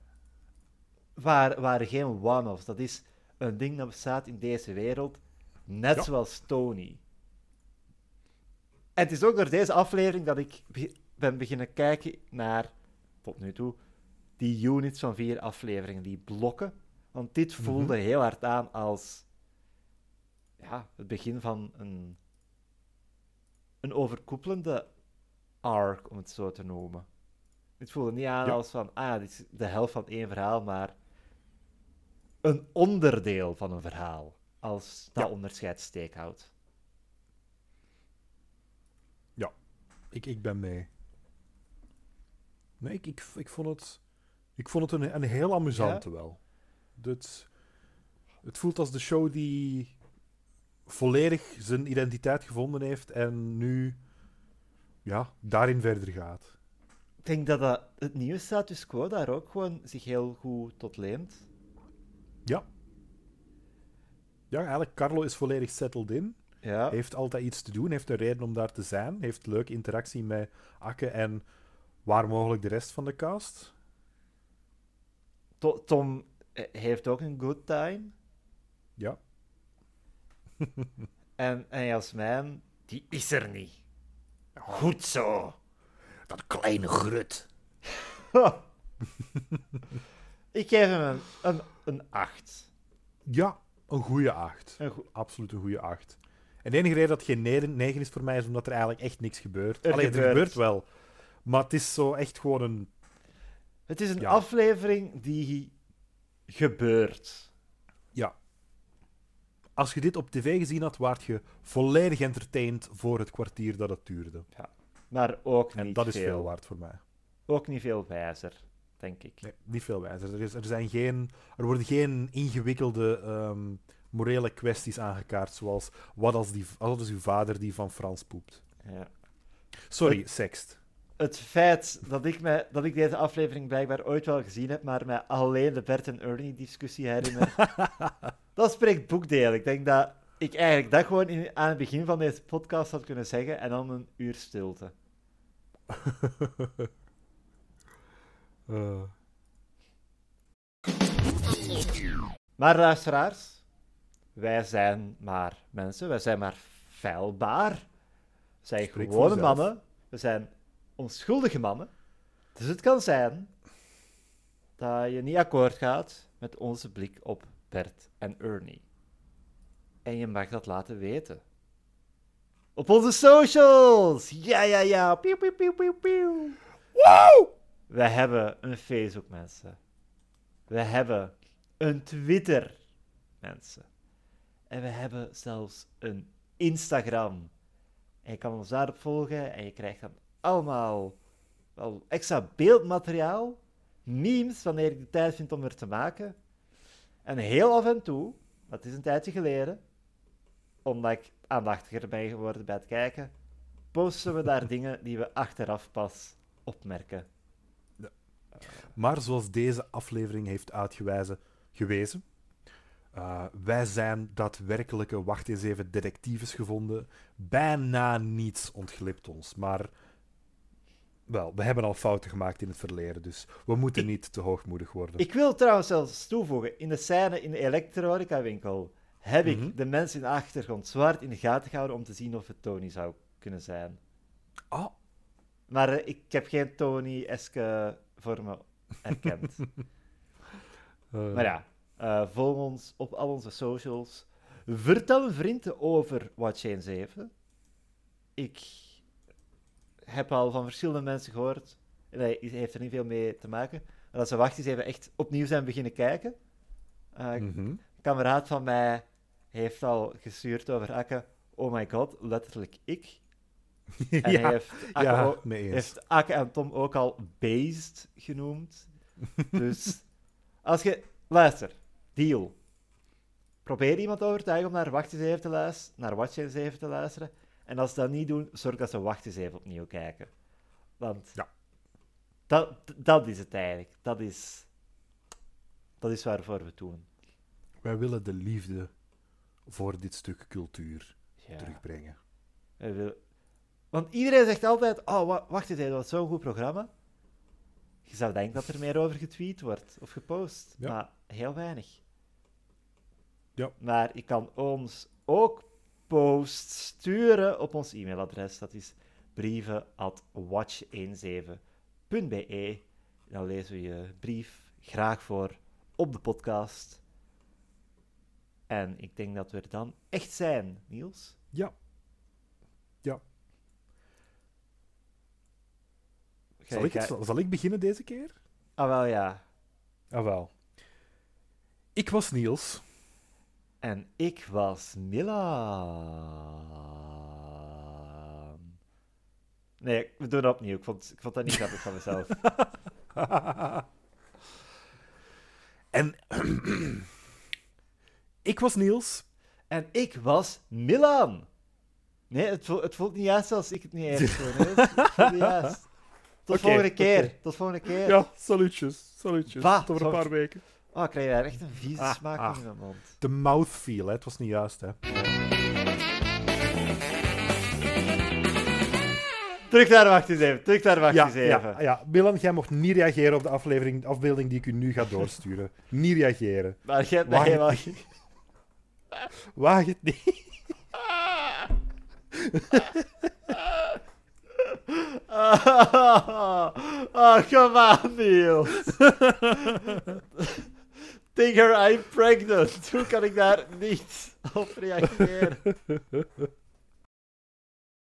waren, waren geen one-offs. Dat is een ding dat bestaat in deze wereld. Net ja. zoals Tony. En het is ook door deze aflevering dat ik be- ben beginnen kijken naar, tot nu toe, die units van vier afleveringen, die blokken. Want dit voelde mm-hmm. heel hard aan als ja, het begin van een, een overkoepelende arc, om het zo te noemen. Het voelde niet aan Ja. als van, ah ja, dit is de helft van één verhaal, maar een onderdeel van een verhaal, als dat Ja. onderscheid steek houdt. Ik, ik ben mee. Nee, ik, ik, ik vond het, ik vond het een, een heel amusante wel. Het, het voelt als de show die volledig zijn identiteit gevonden heeft en nu ja, daarin verder gaat. Ik denk dat, dat het nieuwe status quo daar ook gewoon zich heel goed tot leent. Ja. Ja, eigenlijk, Carlo is volledig settled in. Ja. Heeft altijd iets te doen, heeft een reden om daar te zijn. Heeft leuke interactie met Akke en waar mogelijk de rest van de cast. To- Tom eh, heeft ook een good time. Ja. En, en Jasmijn, die is er niet. Goed zo. Dat kleine grut. Ik geef hem een, een, een acht. Ja, een goede acht. Een goe- Absoluut een goede acht. En de enige reden dat het geen negen negen is voor mij is omdat er eigenlijk echt niks gebeurt. Er Allee, er gebeurt. gebeurt wel. Maar het is zo echt gewoon een... Het is een Ja. aflevering die gebeurt. Ja. Als je dit op tv gezien had, waart je volledig entertained voor het kwartier dat het duurde. Maar ook niet En dat is veel. veel waard voor mij. Ook niet veel wijzer, denk ik. Nee, niet veel wijzer. Er, is, er, zijn geen, er worden geen ingewikkelde ehm, morele kwesties aangekaart, zoals wat als, die, wat als uw vader die van Frans poept. Ja. Sorry, Het- sext. Het feit dat ik, me, dat ik deze aflevering blijkbaar ooit wel gezien heb, maar mij alleen de Bert en Ernie-discussie herinner, dat spreekt boekdeel. Ik denk dat ik eigenlijk dat gewoon in, aan het begin van deze podcast had kunnen zeggen en dan een uur stilte. Eh, Maar luisteraars, wij zijn maar mensen, wij zijn maar feilbaar. We zijn Spreek voor gewone jezelf. mannen, we zijn onschuldige mannen. Dus het kan zijn dat je niet akkoord gaat met onze blik op Bert en Ernie. En je mag dat laten weten. Op onze socials! Ja, ja, ja! Piu, piu, piu, piu, piu. Wow! We hebben een Facebook, mensen. We hebben een Twitter, mensen. En we hebben zelfs een Instagram. En je kan ons daarop volgen en je krijgt dan allemaal wel extra beeldmateriaal, memes, wanneer ik de tijd vind om er te maken. En heel af en toe, dat is een tijdje geleden, omdat ik aandachtiger ben geworden bij het kijken, posten we daar dingen die we achteraf pas opmerken. Maar zoals deze aflevering heeft uitgewezen, gewezen, uh, wij zijn daadwerkelijke, wacht eens even, detectives gevonden. Bijna niets ontglipt ons, maar wel, we hebben al fouten gemaakt in het verleden, dus we moeten Ik- niet te hoogmoedig worden. Ik wil trouwens zelfs toevoegen, in de scène in de elektronica-winkel heb ik Mhm. de mensen in de achtergrond zwart in de gaten gehouden om te zien of het Tony zou kunnen zijn. Ah, Maar eh, ik heb geen Tony-eske vormen herkend. uh, Maar ja, eh, volg ons op al onze socials. Vertel een vriend over Watch één zeven. Ik heb al van verschillende mensen gehoord, en hij heeft er niet veel mee te maken, maar dat ze Wacht eens even echt opnieuw zijn beginnen kijken. Eh, mhm. Een kameraad van mij heeft al gestuurd over Akke. Oh my god, letterlijk ik. En ja, hij heeft Akke, ja, ook- mee eens. heeft Akke en Tom ook al based genoemd. Dus als je... Luister, deal. Probeer iemand te overtuigen om naar Wacht eens even te luisteren, naar Watch eens even te luisteren. En als ze dat niet doen, zorg dat ze Wacht eens even opnieuw kijken. Want Ja. dat, dat is het eigenlijk. Dat is, dat is waarvoor we het doen. Wij willen de liefde voor dit stuk cultuur Ja. terugbrengen. Hij wil- Want iedereen zegt altijd: oh, wa- wacht eens, even, dat is zo'n goed programma. Je zou denken dat er meer over getweet wordt of gepost, Ja. maar heel weinig. Ja. Maar je kan ons ook posts sturen op ons e-mailadres. Dat is brieven at watch zeventeen punt b e. Dan lezen we je brief graag voor op de podcast. En ik denk dat we er dan echt zijn, Niels. Ja. Ja. Zal ik, het, zal ik beginnen deze keer? Ah, wel ja. Ah, wel. Ik was Niels. En ik was Milan. Nee, we doen dat opnieuw. Ik vond, ik vond dat niet grappig van mezelf. En ik was Niels. En ik was Milan. Nee, het voelt, het voelt niet juist als ik het niet eerst doe. Nee. Het voelt niet juist. Tot Oké, volgende keer. oké. Tot volgende keer. Ja, salutjes. Salutjes. Va, Tot over een sorry. paar weken. Oh, ik krijg daar echt een vieze Ah, smaak ah. in mijn mond. De mouthfeel, hè. Het was niet juist, hè. Terug naar de wacht eens even. Terug naar de wacht Ja, eens even. ja, ja. Milan, jij mocht niet reageren op de aflevering, de afbeelding die ik u nu ga doorsturen. Niet reageren. Maar jij hebt mij Wacht. helemaal... Waag het niet. Oh, oh, come on, Niels. Think her I'm pregnant. Hoe kan ik daar niet op reageren?